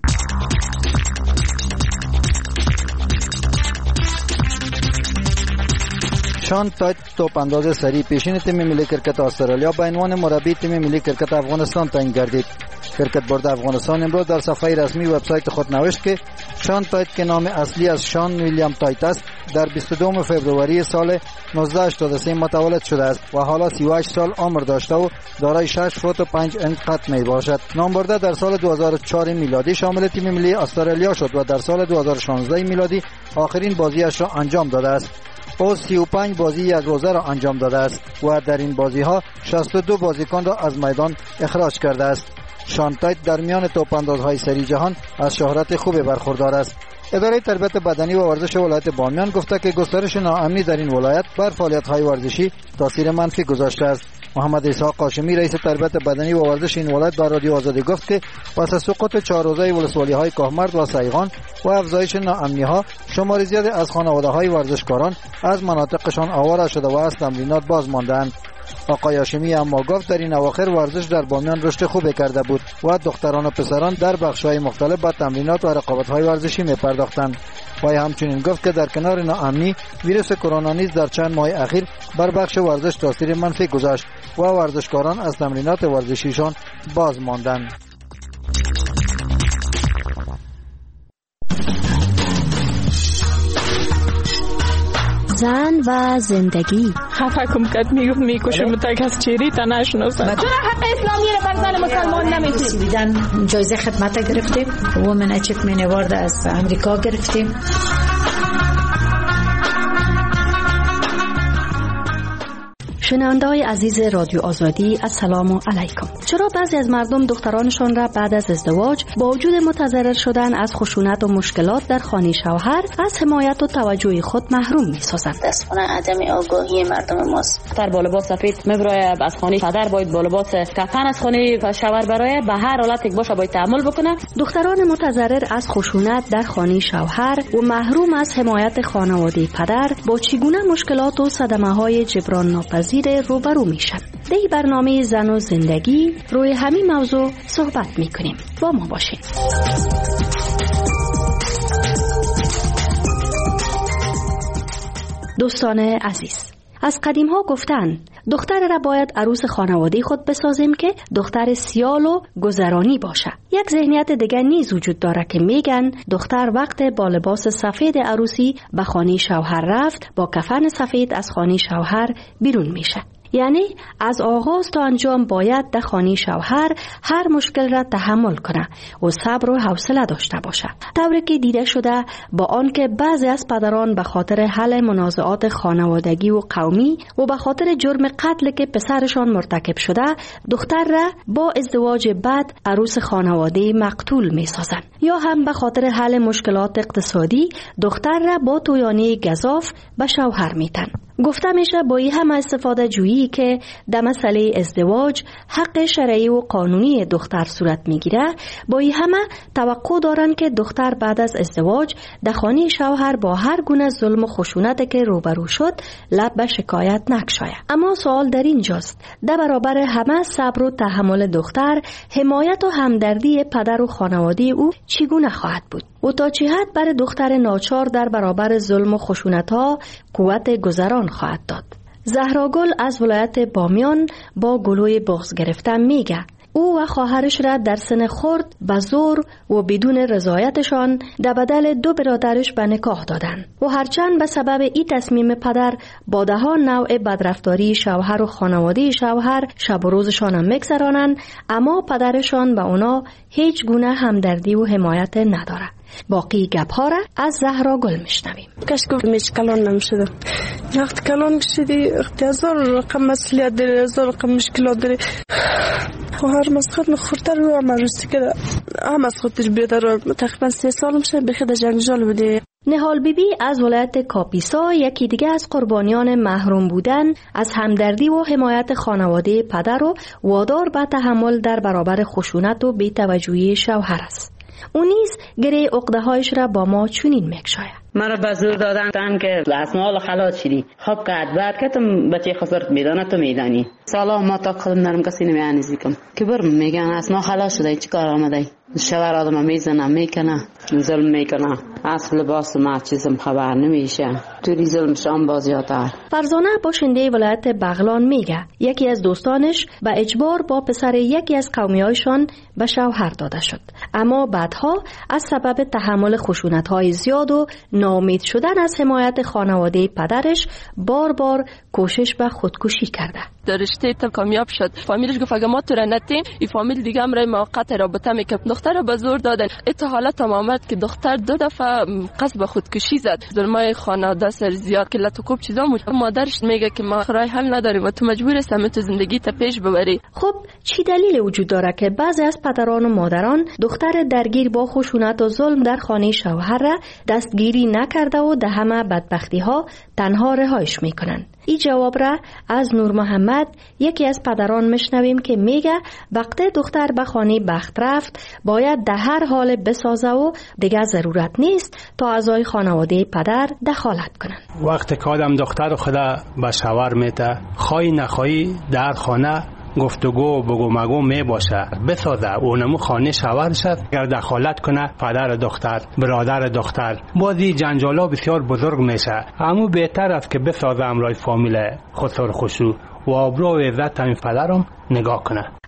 شان تایت توپ انداز سری پیشین تیم ملی کرکت استرالیا به عنوان مربی تیم ملی کرکت افغانستان تعیین گردید. کرکت بورد افغانستان امروز در صفحه رسمی وبسایت خود نوشت که شان تایت که نام اصلی از شان ویلیام تایت است، در 22 فوریه سال 1983 متولد شده است و حالا 38 سال عمر داشته و دارای 6 فوت و 5 انچ قد می باشد. نام برده در سال 2004 میلادی شامل تیم ملی استرالیا شد و در سال 2016 میلادی آخرین بازیش را انجام داده است. او 35 بازی یک روزه را انجام داده است و در این بازی ها 62 بازیکن را از میدان اخراج کرده است. شان تایت در میان توپ اندازهای سری جهان از شهرت خوب برخوردار است. اداره تربیت بدنی و ورزش ولایت بامیان گفته که گسترش ناامنی در این ولایت بر فعالیت‌های ورزشی تاثیر منفی گذاشته است. محمد اسحاق قاسمی رئیس تربیت بدنی و ورزش این ولایت به رادیو آزادی گفت که پس از سقوط 4 روزه ولسوالی‌های کهمرد و سیغان و افزایش ناامنی‌ها، شمار زیادی از خانواده‌های ورزشکاران از مناطقشان آواره شده و از تمرینات باز ماندند. آقای هاشمی اما گفت در این اواخر ورزش در بامیان رشد خوبی کرده بود و دختران و پسران در بخش‌های مختلف به تمرینات و رقابت‌های ورزشی می‌پرداختند. و همچنین گفت که در کنار ناامنی، ویروس کرونا نیز در چند ماه اخیر بر بخش ورزش تاثیر منفی گذاشت و ورزشکاران از تمرینات ورزشیشان باز ماندند. زن و زندگی. خفه کم کد میکشم تا کس چیری تا نشناسن. چرا حق اسلامی رو بر زن مسلمان نمیتونی؟ دیدن جایزه خدمت گرفتیم، وومن اچیومنت اوارد از امریکا گرفتیم. شنونده‌های عزیز رادیو آزادی، السلام علیکم. چرا بعضی از مردم دخترانشان را بعد از ازدواج با وجود متضرر شدن از خشونت و مشکلات در خانه شوهر از حمایت و توجه خود محروم می‌سازند؟ دستانه عدم آگاهی مردم ماست. در با لباس سفید میبره از خانه پدر باید با لباس کفن از خانه شوهر برای به هر حالت یک باشه باید تحمل بکنه. دختران متضرر از خشونت در خانه شوهر و محروم از حمایت خانواده پدر با چگونه مشکلات و صدمه‌های جبران ناپذیر روبرو میشن؟ در برنامه زن و زندگی روی همین موضوع صحبت میکنیم. با ما باشید. دوستان عزیز، از قدیم ها گفتن دختر را باید عروس خانواده خود بسازیم که دختر سیال و گذرانی باشه. یک ذهنیت دیگر نیز وجود داره که میگن دختر وقت با لباس سفید عروسی به خانه شوهر رفت، با کفن سفید از خانه شوهر بیرون میشه. یعنی از آغاز تا انجام باید در خانه شوهر هر مشکل را تحمل کنه و صبر و حوصله داشته باشه. طوری که دیده شده با آنکه بعضی از پدران به خاطر حل منازعات خانوادگی و قومی و به خاطر جرم قتل که پسرشان مرتکب شده دختر را با ازدواج بعد عروس خانواده مقتول می سازن، یا هم به خاطر حل مشکلات اقتصادی دختر را با تویانه گزاف به شوهر میتن. گفته میشه با این هم استفاده جویی که در مسئله ازدواج حق شرعی و قانونی دختر صورت میگیره، با این همه توقع دارن که دختر بعد از ازدواج در خانه شوهر با هر گونه ظلم و خشونت که روبرو شد لب به شکایت نگشاید. اما سوال در اینجاست، در برابر همه صبر و تحمل دختر حمایت و همدردی پدر و خانواده او چگونه خواهد بود و تا چه حد بر دختر ناچار در برابر ظلم و خشونت‌ها قوت گذران خواهد داد؟ زهرا گل از ولایت بامیان با گلوی بغض گرفتن میگه او و خواهرش را در سن خرد به زور و بدون رضایتشان در بدل دو برادرش به نکاح دادن و هرچند به سبب این تصمیم پدر با دهان نوع بدرفتاری شوهر و خانواده شوهر شب و روزشان هم میگذرانند، اما پدرشان به اونا هیچ گونه همدردی و حمایت نداره. باقی گپ ها را از زهرا گل میشنویم. کاش گفتمش کلان نمیشدم. وقت کلان شدی هزار رقم مسئولیت داره، هزار رقم مشکلات داره. هر مسخره خورتر رو هم عروسی کرده، هم از خودش بیادر. تقریبا 3 سال میشه به خود جنجال بوده. نهال بیبی از ولایت کاپیسا یکی دیگه از قربانیان محروم بودن از همدردی و حمایت خانواده پدر و وادار به تحمل در برابر خشونت و بی‌توجهی شوهر است. او نیز گره عقده هایش را با ما چنین میگشاید. مرا به زور دادن که از مال خلاص شدی. خب که بعد که تو بچه خسارت میدانه تو میدانی. سالا ما تا خودم نرم کسی نمیانیزی کم که برم میگن از ما خلاص شده چی کار آمده شوهر آدم میزنه میکنه ظلم میکنه از لباس ما چیزم خبر نمیشه توی ظلم شام بازیاتر. فرزانه باشنده ولایت بغلان میگه یکی از دوستانش به اجبار با پسر یکی از قومیایشان به شوهر داده شد، اما بعدها از سبب تحمل خشونت‌های زیاد و ناامید شدن از حمایت خانواده پدرش بار بار کوشش به خودکشی کرده. در رشته تا کامیاب شد. فامیلش گفت اگه ما تو را نتیم این فامیل دیگه هم رای موقت رابطه میکرد. دختر را به زور دادن. ات حالت تمام آمد که دختر 2 دفعه قصد به خودکشی زد. ظلمای خانواده سر زیاد کلت و کوب چیزا مادرش میگه که ما رای حل نداریم و تو مجبور هستی تو زندگی تا پیش ببری. خب چی دلیل وجود داره که بعضی از پدران و مادران دختر درگیر با خشونت و ظلم در خانه شوهر را دستگیری نکرده و ده همه بدبختی ها تنها رهایش میکنن؟ این جواب را از نور محمد یکی از پدران مشنویم که میگه وقتی دختر به خانه بخت رفت باید در هر حال بسازه و دیگه ضرورت نیست تا اعضای خانواده پدر دخالت کنن. وقتی که آدم دختر خدا به شوهر میته خواهی نخواهی در خانه گفتگو بگو مگو می باشه بسازه اونمو خانه شوهر شد. اگر دخالت کنه پدر دختر برادر دختر بازی جنجالا بسیار بزرگ میشه. اما بهتر است که بسازه امرای فامیل خسر خوشو و آبرو و عزت همین پدرم نگاه کنه.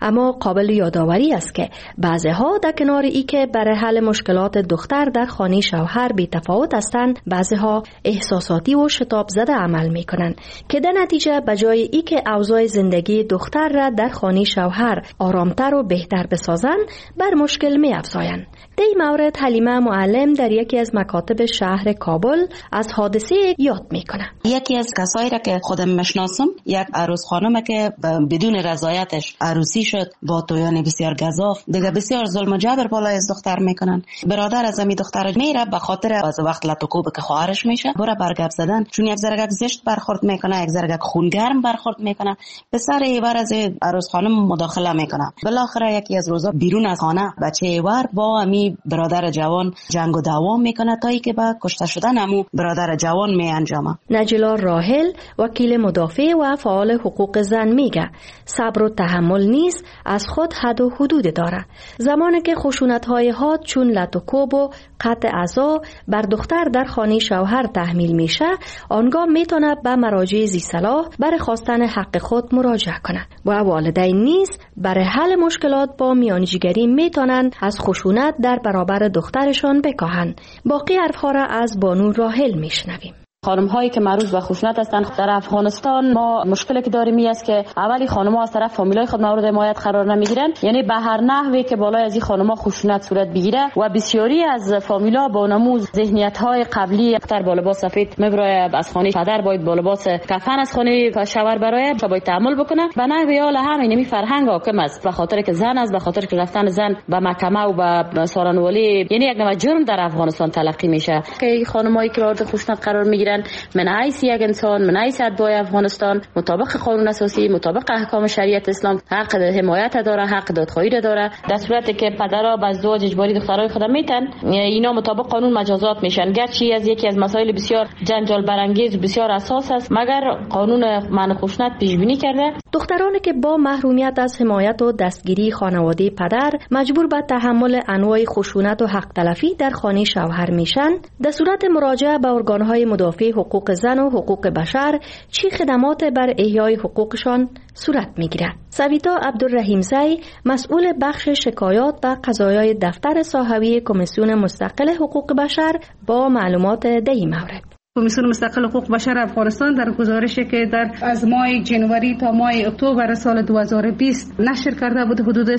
اما قابل یادآوری است که بعضی‌ها در کنار ای که برای حل مشکلات دختر در خانه شوهر بی تفاوت هستند، بعضی‌ها احساساتی و شتاب زده عمل می‌کنند که در نتیجه به جای ای که اوضاع زندگی دختر را در خانه شوهر آرامتر و بهتر بسازند، بر مشکل می‌افزایند. در این مورد حلیمه معلم در یکی از مکاتب شهر کابل از حادثه یاد می‌کنه. یکی از کسایی را که خودم میشناسم، یک عروس خانم که بدون رضایتش عروسی شد با تویان بسیار گزاف، دیگه بسیار ظلم و جبر بالای از دختر میکنن. برادر از امی دختر میره به خاطر از وقت لطوکوب که خواهرش میشه بره برگب زدن، چون یک ذره زشت برخورد میکنه، یک ذره خونگرم برخورد میکنه، به سر ایور از عروس خانم مداخله میکنه. بالاخره یکی از روزا بیرون از خانه بچه ایور با امی برادر جوان جنگ و دعوا میکنه تا اینکه با کشته شدن امو برادر جوان می انجامه. نجلا راحل وکیل مدافع و فعال حقوق زن میگه صبر و تحمل نیست، از خود حد و حدود داره. زمانی که خشونت‌های حاد چون لطوکوب و قطع اعضا بر دختر در خانه شوهر تحمیل میشه، آنگاه میتونه به مراجع ذی صلاح برای خواستن حق خود مراجعه کنه و والدین نیز برای حل مشکلات با میانجیگری میتونن از خشونت در برابر دخترشان بکاهن. باقی حرفها را از بانو راحل میشنویم. خانم هایی که معروض به خشونت هستند در افغانستان، ما مشکلی که داریم این است که اولی خانم ها از طرف فامیلای خود مورد حمایت قرار نمیگیرن، یعنی به هر نحوی که بالای از این خانم ها خشونت صورت بگیره و بسیاری از فامیلا با نموز ذهنیت های قبلی دختر با لباس سفید میبره از خانه پدر باید با لباس کفن از خانه شوهر برای باید تعامل بکنه، به نحوی حال همین فرهنگ حاکم است، به خاطر که زن است، به خاطر که رفتن زن به محکمه و به سارنوالی یعنی یک نوع جرم در افغانستان تلقی میشه. که خانمایی که مورد خشونت قرار میگیرن من حیث یک انسان، من حیث اتباع افغانستان، مطابق قانون اساسی، مطابق احکام شریعت اسلام حق حمایت داره، حق دادخواهی داره. در صورتی که پدرها به ازدواج اجباری دخترای خود میتن، اینا مطابق قانون مجازات میشن، گرچه از یکی از مسائل بسیار جنجال برانگیز و بسیار اساس است، مگر قانون منع خشونت پیش بینی کرده. دخترانی که با محرومیت از حمایت و دستگیری خانواده پدر مجبور به تحمل انواع خشونت و حق تلفی در خانه شوهر میشن، در صورت مراجعه به ارگانهای مدافع حقوق زن و حقوق بشر چی خدمات بر احیای حقوقشان صورت میگیرد؟ سویتا عبدالرحیمزی مسئول بخش شکایات و قضایای دفتر ساحوی کمیسیون مستقل حقوق بشر با معلومات در این مورد. کمیسیون مستقل حقوق بشر افغانستان در گزارشی که از ماه جنوری تا ماه اکتبر سال 2020 نشر کرده بود، حدود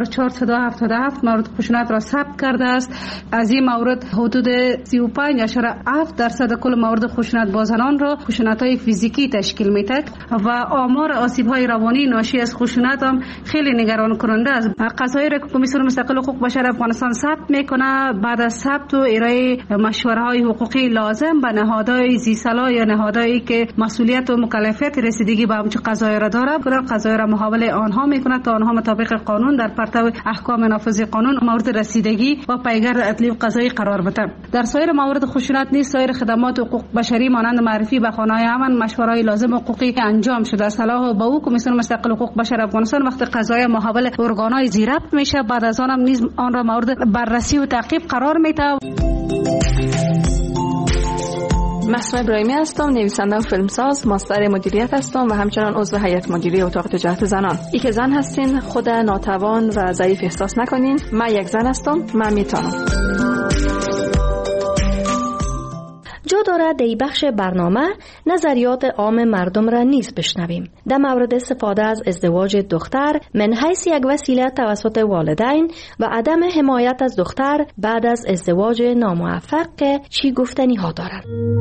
3477 مورد خشونت را ثبت کرده است. از این مورد حدود 35.7% کل مورد خشونت با زنان را خشونت‌های فیزیکی تشکیل می‌دهد و آمار آسیب‌های روانی ناشی از خشونت هم خیلی نگران کننده است. قضایی را که کمیسیون مستقل حقوق بشر افغانستان ثبت می‌کنه، بعد از ثبت و ارائه مشوره‌های حقوقی لازم به نهادهای ذی صلاح یا نهادهایی که مسئولیت و مکلفیت رسیدگی به همچون قضایی را داره، قضایی را محول آنها میکنه تا آنها مطابق قانون در پرتو احکام نافذ قانون مورد رسیدگی و پیگرد عدلی و قضایی قرار بده. در سایر موارد خشونت نیز سایر خدمات حقوق بشری مانند معرفی به خانه‌های امن، مشوره‌های لازم حقوقی انجام شده. صلاح به او کمیسیون مستقل حقوق بشر افغانستان وقتی قضایی محول ارگان‌های ذی ربط میشه، بعد از آن هم نیز آن را مورد بررسی و تعقیب قرار میده. مسرا ابراهیمی هستم، نویسنده و فیلمساز، ماستر مدیریت هستم و همچنان عضو هیئت مدیره اتاق تجارت زنان. ای که زن هستین خود ناتوان و ضعیف احساس نکنین. من یک زن هستم، من میتونم. جا دارد در این بخش برنامه نظریات عام مردم را نیز بشنویم در مورد استفاده از ازدواج دختر من حیث یک وسیله توسط والدین و عدم حمایت از دختر بعد از ازدواج ناموفق که چی گفتنی ها دارند.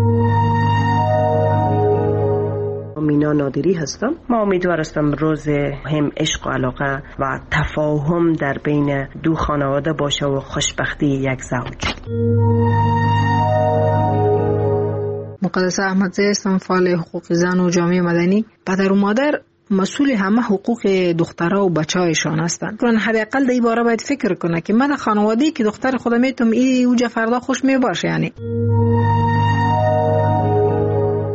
مینا نادری هستم. ما امیدوار هستم روز هم عشق و علاقه و تفاهم در بین دو خانواده باشه و خوشبختی یک زوج. مقدسه احمدزی هستم، فعال حقوق زن و جامعه مدنی. پدر و مادر مسئول همه حقوق دخترها و بچه‌هایشان هستند. چون حداقل در این باره باید فکر کنه که من خانواده‌ای که دختر خودم میتونم این اوج فردا خوش می باشه. یعنی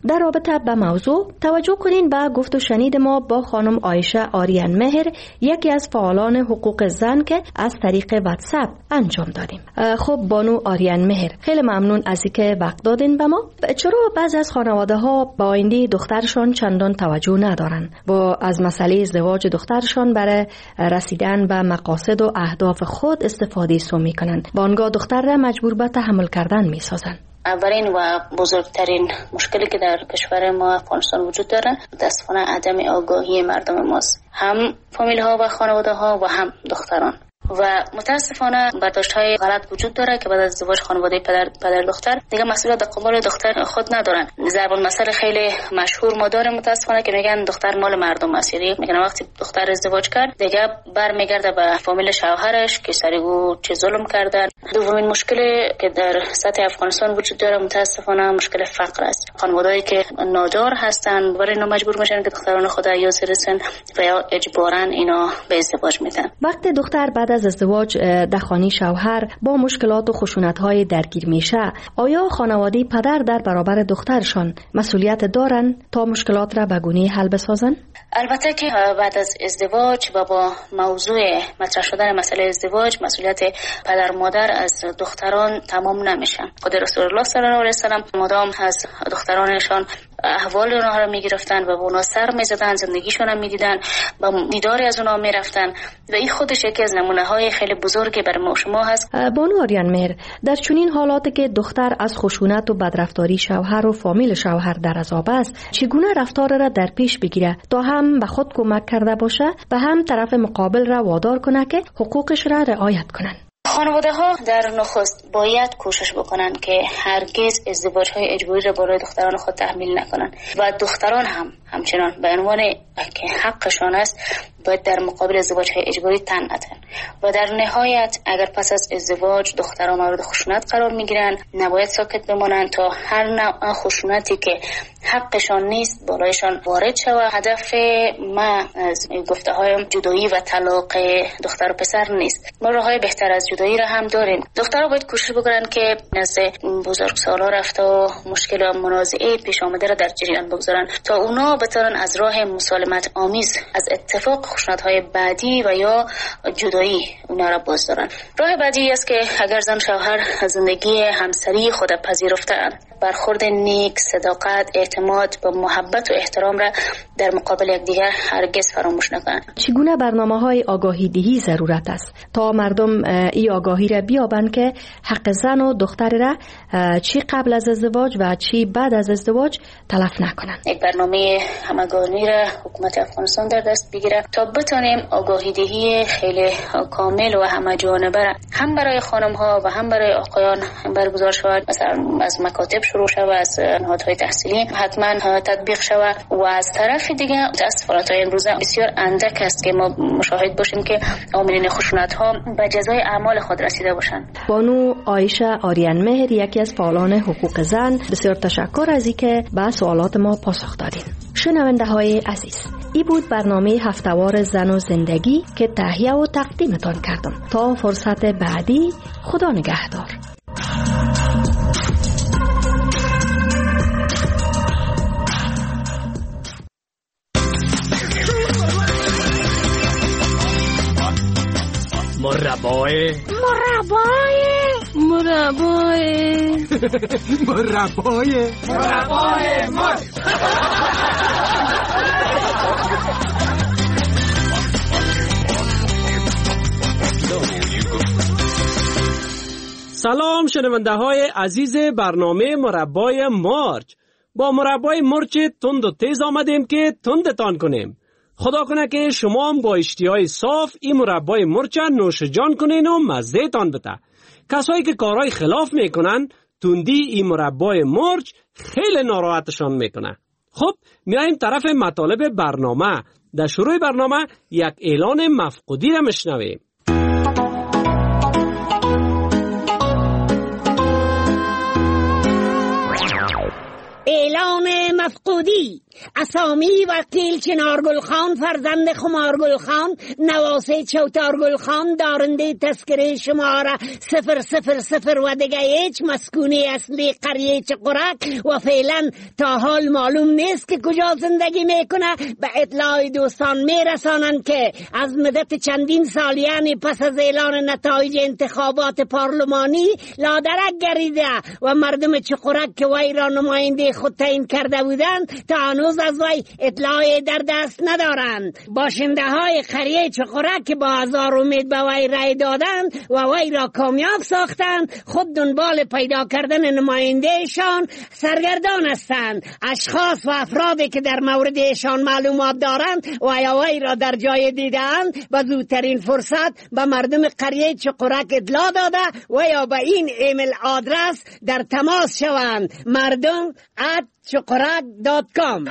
در رابطه به موضوع توجه کنین به گفت و شنید ما با خانم عایشه آریان مهر، یکی از فعالان حقوق زن که از طریق واتساپ انجام دادیم. خب بانو آریان مهر، خیلی ممنون از اینکه وقت دادین به ما. چرا بعضی از خانواده ها با آینده دخترشان چندان توجه ندارن و از مسئله ازدواج دخترشان برای رسیدن به مقاصد و اهداف خود استفاده سو میکنن، با آنگاه دختر را مجبور به تحمل کردن میسازن؟ اولین و بزرگترین مشکلی که در کشور ما افغانستان وجود داره متاسفانه عدم آگاهی مردم ماست، هم فامیل ها و خانواده ها و هم دختران. و متاسفانه برداشت‌های غلط وجود داره که بعد از ازدواج خانواده پدر دختر دیگه مسئولیت در قبال دختر خود ندارن. ضرب المثل خیلی مشهور ما داریم متاسفانه که میگن دختر مال مردم است، یعنی میگن وقتی دختر ازدواج کرد دیگه برمیگرده به فامیل شوهرش که سریگو چه ظلم کردن. دومین مشکلی که در سطح افغانستان وجود داره متاسفانه مشکل فقر است. خانواده‌ای که نادار هستن برای اینا مجبور میشن که دختران خود یا سرسن و یا اجباراً اینا به ازدواج میدن. وقتی دختر بعد از ازدواج در خانه شوهر با مشکلات و خشونت‌های درگیر میشه، آیا خانواده پدر در برابر دخترشان مسئولیت دارن تا مشکلات را به گونه حل بسازن؟ البته که بعد از ازدواج و با موضوع مطرح شدن مسئله ازدواج مسئولیت پدر مادر از دختران تمام نمیشه. خود رسول الله صلی الله علیه و سلم مدام از دخترانشان احوال اونها رو میگرفتن و به اونها سر میزدن، زندگیشون هم میدیدن، با دیداری از اونها میرفتن و این خودش یکی از نمونه‌های خیلی بزرگی برای ما شما هست. بانو آریان مهر، در چنین حالاتی که دختر از خشونت و بدرفتاری شوهر و فامیل شوهر در عذاب است، چگونه رفتار را در پیش بگیره تا هم به خود کمک کرده باشه و هم طرف مقابل را وادار کنه که حقوقش را رعایت کنن؟ خانواده ها در نخست باید کوشش بکنن که هرگز ازدواج های اجباری را برای دختران خود تحمیل نکنن و دختران هم همچنان به عنوان که حقشان است باید در مقابل ازدواج های اجباری تن ندن و در نهایت اگر پس از ازدواج دختران مورد خشونت قرار میگیرن نباید ساکت بمانند تا هر نوع خشونتی که حقشان نیست بالایشان وارد شود. هدف ما از گفته های جدایی و طلاق دختر و پسر نیست، ما راههای بهتر از جدایی را هم داریم. دخترها باید کوشش بکنن که نزد بزرگسالا رفته و مشکل و منازعه پیش آمده را در جریان بگذارن تا اونا بتونن از راه مسالمت آمیز از اتفاق خشونت‌های بعدی و یا جدایی اونا را باز دارن. راه بعدی است که اگر زن شوهر زندگی همسری خود پذیرفتند، برخورد نیک، صداقت، اعتماد و محبت و احترام را در مقابل یکدیگر هرگز فراموش نکنند. چگونه برنامه‌های آگاهی دهی ضرورت است تا مردم این آگاهی را بیابند که حق زن و دختر را چی قبل از ازدواج و چی بعد از ازدواج تلف نکنند؟ یک برنامه همگانی را حکومت افغانستان در دست بگیره تا بتونیم آگاهی دهی خیلی کامل و همه جانبه هم برای خانم ها و هم برای آقایان برگزار شود. مثلا از مکاتب شروع شود، از نهادهای تحصیلی حتما تطبیق شود و از طرف دیگه متاسفانه تا امروز بسیار اندک است که ما مشاهد باشیم که عاملین خشونت ها به جزای اعمال خود رسیده باشند. بانو عایشه آریان مهر، یکی از فعالان حقوق زن، بسیار تشکر از اینکه به سوالات ما پاسخ دادین. شنونده های عزیز، این بود برنامه هفتهوار زن و زندگی که تهیه و تقدیمتان کردم. تا فرصت بعدی، خدا نگهدار. مربای سلام شنونده های عزیز برنامه مربای مارچ. با مربای مارچ تند و تیز آمدیم که تندتان کنیم. خدا کنه که شما هم با اشتیای صاف این مربای مرچ نوش جان کنین و مزه تان بده. کسایی که کارهای خلاف میکنن تندی این مربای مرچ خیلی ناراحتشان میکنه. خب میایم طرف مطالب برنامه. در شروع برنامه یک اعلان مفقودی را میشنویم. اعلان مفقودی. اسامی وکیل چنارگل خان فرزند خمارگل خان نواسه چوتارگل خان دارنده تذکره شماره 000 و دیگه هیچ مسکونی اصلی قریه چقرک و فعلا تا حال معلوم نیست که کجا زندگی میکنه. به اطلاع دوستان میرسانند که از مدت چندین سال یعنی پس از اعلان نتایج انتخابات پارلمانی لادرک گریده و مردم چقرک که وی را نماینده خود تعیین کرده بودند تا هنوز از وی اطلاعی در دست ندارند. باشنده های قریه چقرک که با هزار امید به وی رای دادند و وی را کامیاب ساختند خود دنبال پیدا کردن نمایندهشان سرگردان هستند. اشخاص و افرادی که در مورد ایشان معلومات دارند و یا وی را در جای دیدند به زودترین فرصت به مردم قریه چقرک اطلاع داده و یا به این ایمیل آدرس در تماس شوند: mardum@chaqarak.com.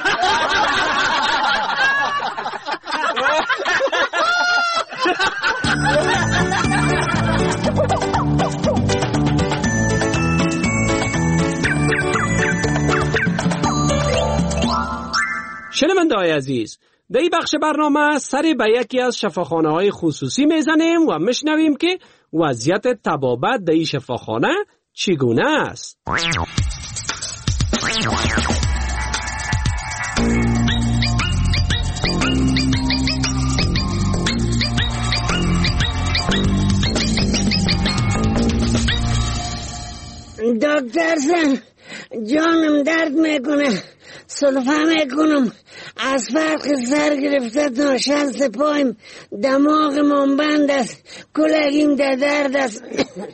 شنونده‌های عزیز، در این بخش برنامه سری به یکی از شفاخانه‌های خصوصی میزنیم و میشنویم که وضعیت طبابت در این شفاخانه چگونه است. دکتر سن، جانم درد میکنه، سلفه میکنم، از فرق سر گرفته تا شست پایم دماغم بند است، کلگیم در درد است.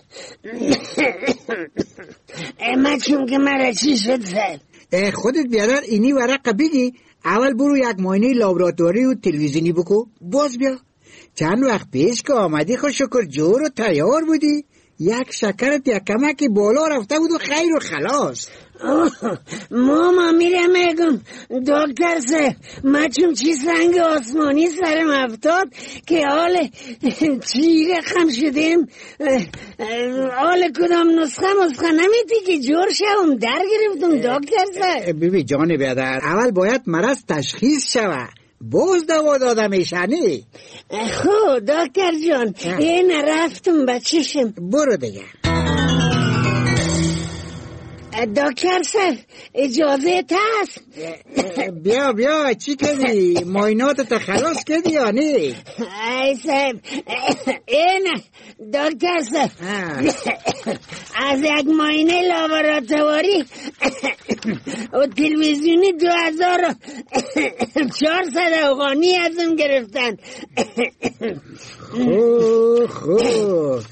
مچم که مرا چی شد سر؟ خودت بیادر اینی ورق بگی، اول برو یک معاینه لابراتواری و تلویزیونی بکو، باز بیا. چند وقت پیش که آمدی خود شکر جور و تیار بودی، یک شکرت یک کمکی بالا رفته بود و خیر و خلاص. ماما میره میگم دکتر سه، مچم چی سنگ آسمانی سرم افتاد که حال چیره خم شدیم. حال کدام نسخه نمیدی که جور شوم در گرفتم دکتر سه. ببین جان بیادر، اول باید مرض تشخیص شوه، باز دوا داده میشنی. خب دکتر جان، این رفتم بچشم. برو دیگه. دکتر سر اجازه هست؟ بیا چی کردی؟ معاینات خلاص کردی یا نه؟ ای صاحب این دکتر سر از یک معاینه لابراتواری و تلویزیونی 2400 افغانی ازم گرفتن. خوب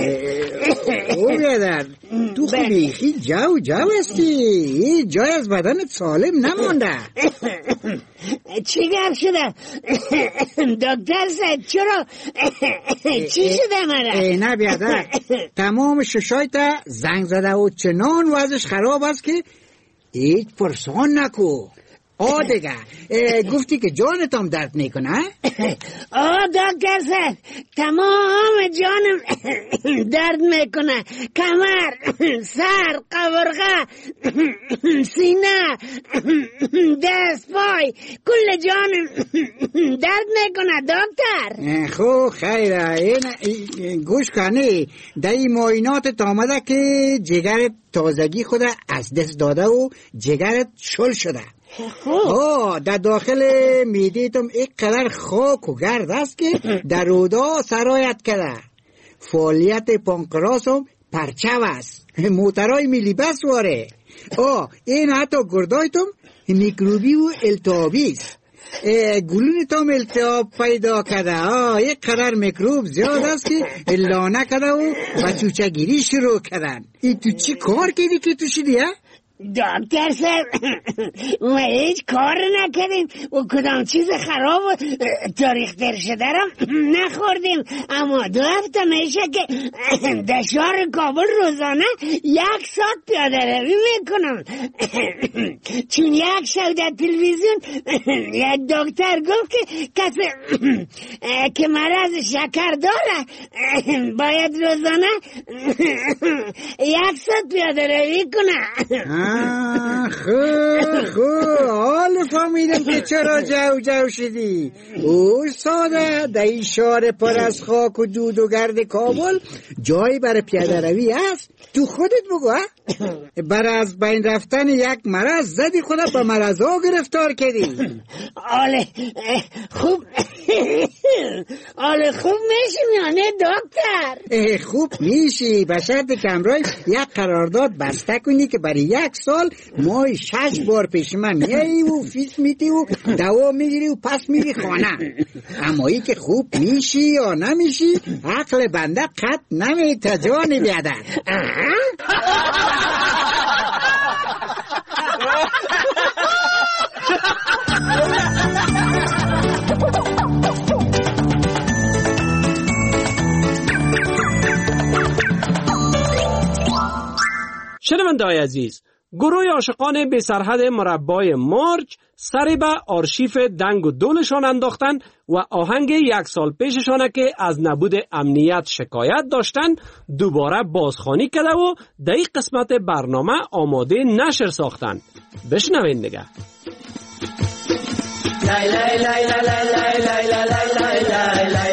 بیادر، تو خیلی جو هستی، جای از بدنت سالم نمانده. چی گفت شده؟ دکتر صاحب چرا؟ چی شده مرا؟ نه بیادر، تمام ششایت زنگ زده و چنان وضعش خراب است که هیچ پرسان نکو. دیگه گفتی که جانتم درد میکنه؟ دکتر صاحب تمام جانم درد میکنه، کمر، سر، قورغه، سینه، دست، پای، کل جانم درد میکنه دکتر. خب خیره، این گوش کنی در این معاینات آمده که جگرت تازگی خود از دست داده و جگرت شل شده. در داخل میدیتم یک قدر خاک و گرد است که در رودا سرایت کرده. فعالیت پانکراس هم پرچو است، موترهای میلی بس واره. این حتی گردایتم میکروبی و التهابی است. گلونتم التهاب پیدا کرده. یک قدر میکروب زیاد است که لانه کرده و بچوچه گیری شروع کردن. این تو چی کار کردی که تو شدی ها؟ دکتر صاحب ما هیچ کار نکردیم و کدام چیز خراب و تاریخ در شده را نخوردیم، اما 2 هفته میشه که در شهر کابل روزانه 1 ساعت پیاده روی میکنم. چون یک شب در تلویزیون یک دکتر گفت که کسی که مرض شکر داره باید روزانه 1 ساعت پیاده روی کنه. حال فهمیدم که چرا جو شدی. استاده در این شهر پر از خاک و دود و گرد کابل جایی برای پیاده روی هست؟ تو خودت بگو. برای از بین رفتن یک مرض زدی خودت به مرض ها گرفتار کردی. خوب میشی میانه دکتر؟ خوب میشی به شرط که امروز یک قرارداد بسته کنی که برای 1 سال ماه 6 بار پیش من میایی و فیس میدی و دوا میگیری و پس میری خانه. اما ای که خوب میشی یا نمیشی عقل بنده قط نمیته جان بیادر. شنونده‌های عزیز، گروه عاشقان بی سرحد مربای مارچ سری به آرشیف دنگ و دولشان انداختن و آهنگ 1 سال پیششانه که از نبود امنیت شکایت داشتن دوباره بازخوانی کرده و در این قسمت برنامه آماده نشر ساختن. بشنوین دیگه. لای لای لای لای لای لای لای لای لای لای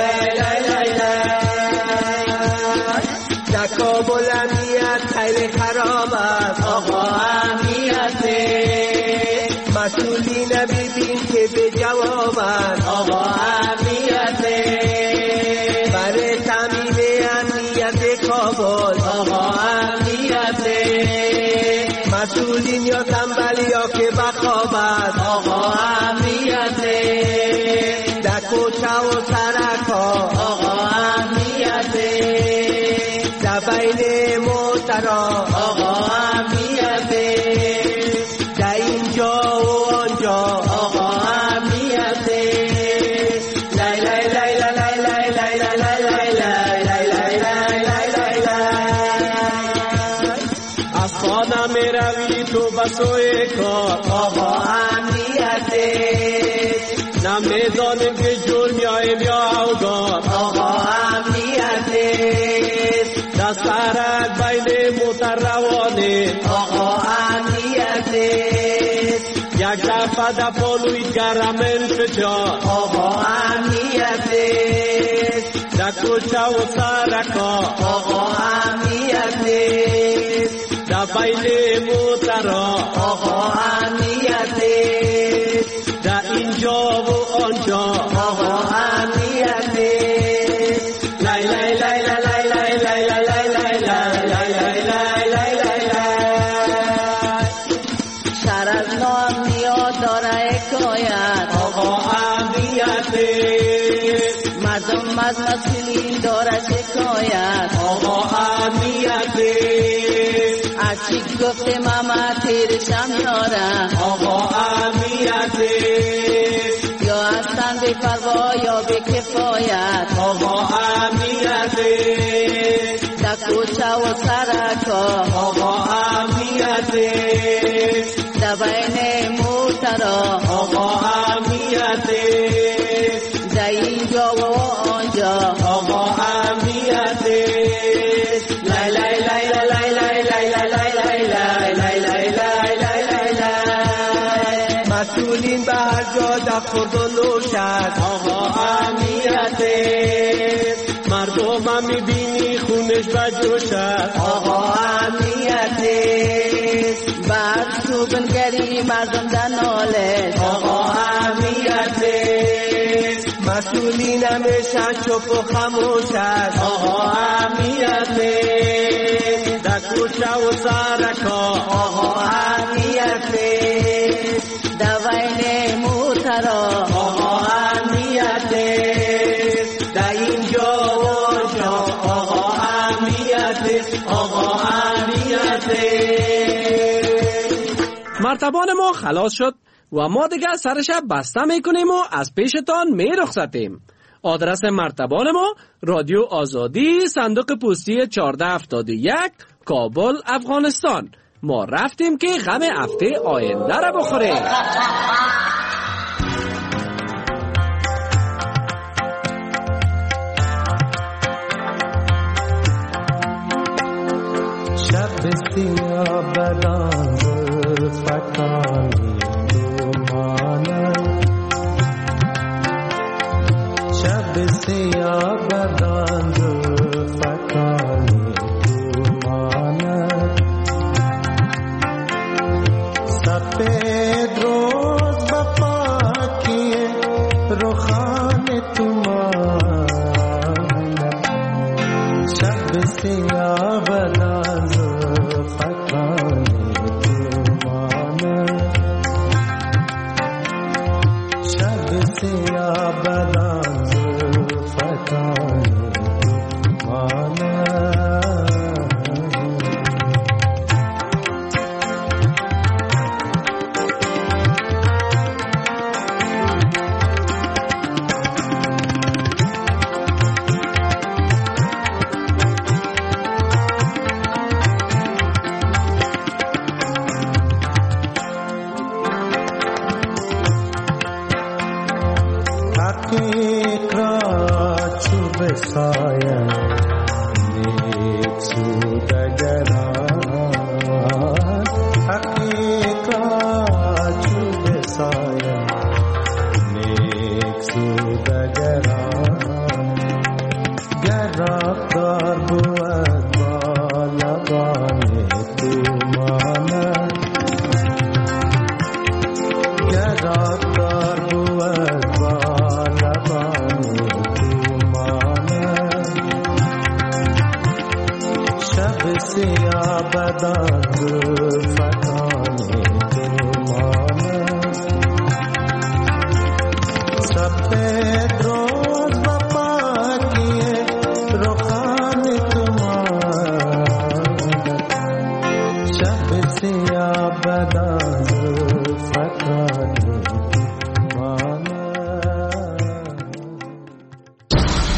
کابل امنیت خیلی خراب است آقا امنیت مسئولی نبیدین که به جواب است آقا امنیت برای تامین امنیت کابل آقا امنیت مسئولین یا تنبلی یا که بخواب است آقا امنیت در کوچه و سرکا آقا امنیت بین موترا آقا امنیت در اینجا و آنجا آقا امنیت لای لای لای لای لای لای لای لای لای لای از خانه می روی تو بسوی کار آقا امنیت نمیدانیم که جرمیاییم یا اوگار آقا امنیت دسترک بین موتر روانه آقا امنیت یک دفعه در پالوی گرمل فجا آقا امنیت در کوچه و سرکا آقا امنیت در بین موتر آقا امنیت در اینجا و آنجا آقا امنیت لای لای لای لای لای لای شهر از نام نیاز داره حکایت آقا امنیت مردم از مسئولین داره شکایت آقا امنیت از چی گفته ماما تیرشم یاره آقا امنیت یا هستن بی پروا یا بی کفایت آقا امنیت در کوچه و سرکا آقا امنیت در بین موترا آقا امنیت در اینجا و آنجا آقا امنیت لای لای لای لای لای لای لای لای لای لای مسئولین به هر جا در خورد و نوشد آقا امنیت مردم هم میبینی خونش بجوشد آقا امنیت بعد سوگنگری مردم در نالش آقا امنیت مسئولین همیشه چپ و خموشد آقا امنیت در کوچه و سرکا آقا امنیت در بین موترا آقا امنیت در اینجا و آنجا آقا امنیت آقا امنیت. مرتبان ما خلاص شد و ما دیگه سرش بسته میکنیم و از پیشتان میرخصتیم. آدرس مرتبان ما رادیو آزادی، صندوق پستی 1471، کابل، افغانستان. ما رفتیم که غم هفته آینده را بخوریم. شب سیاه بدان Saya, Nik Sudagara.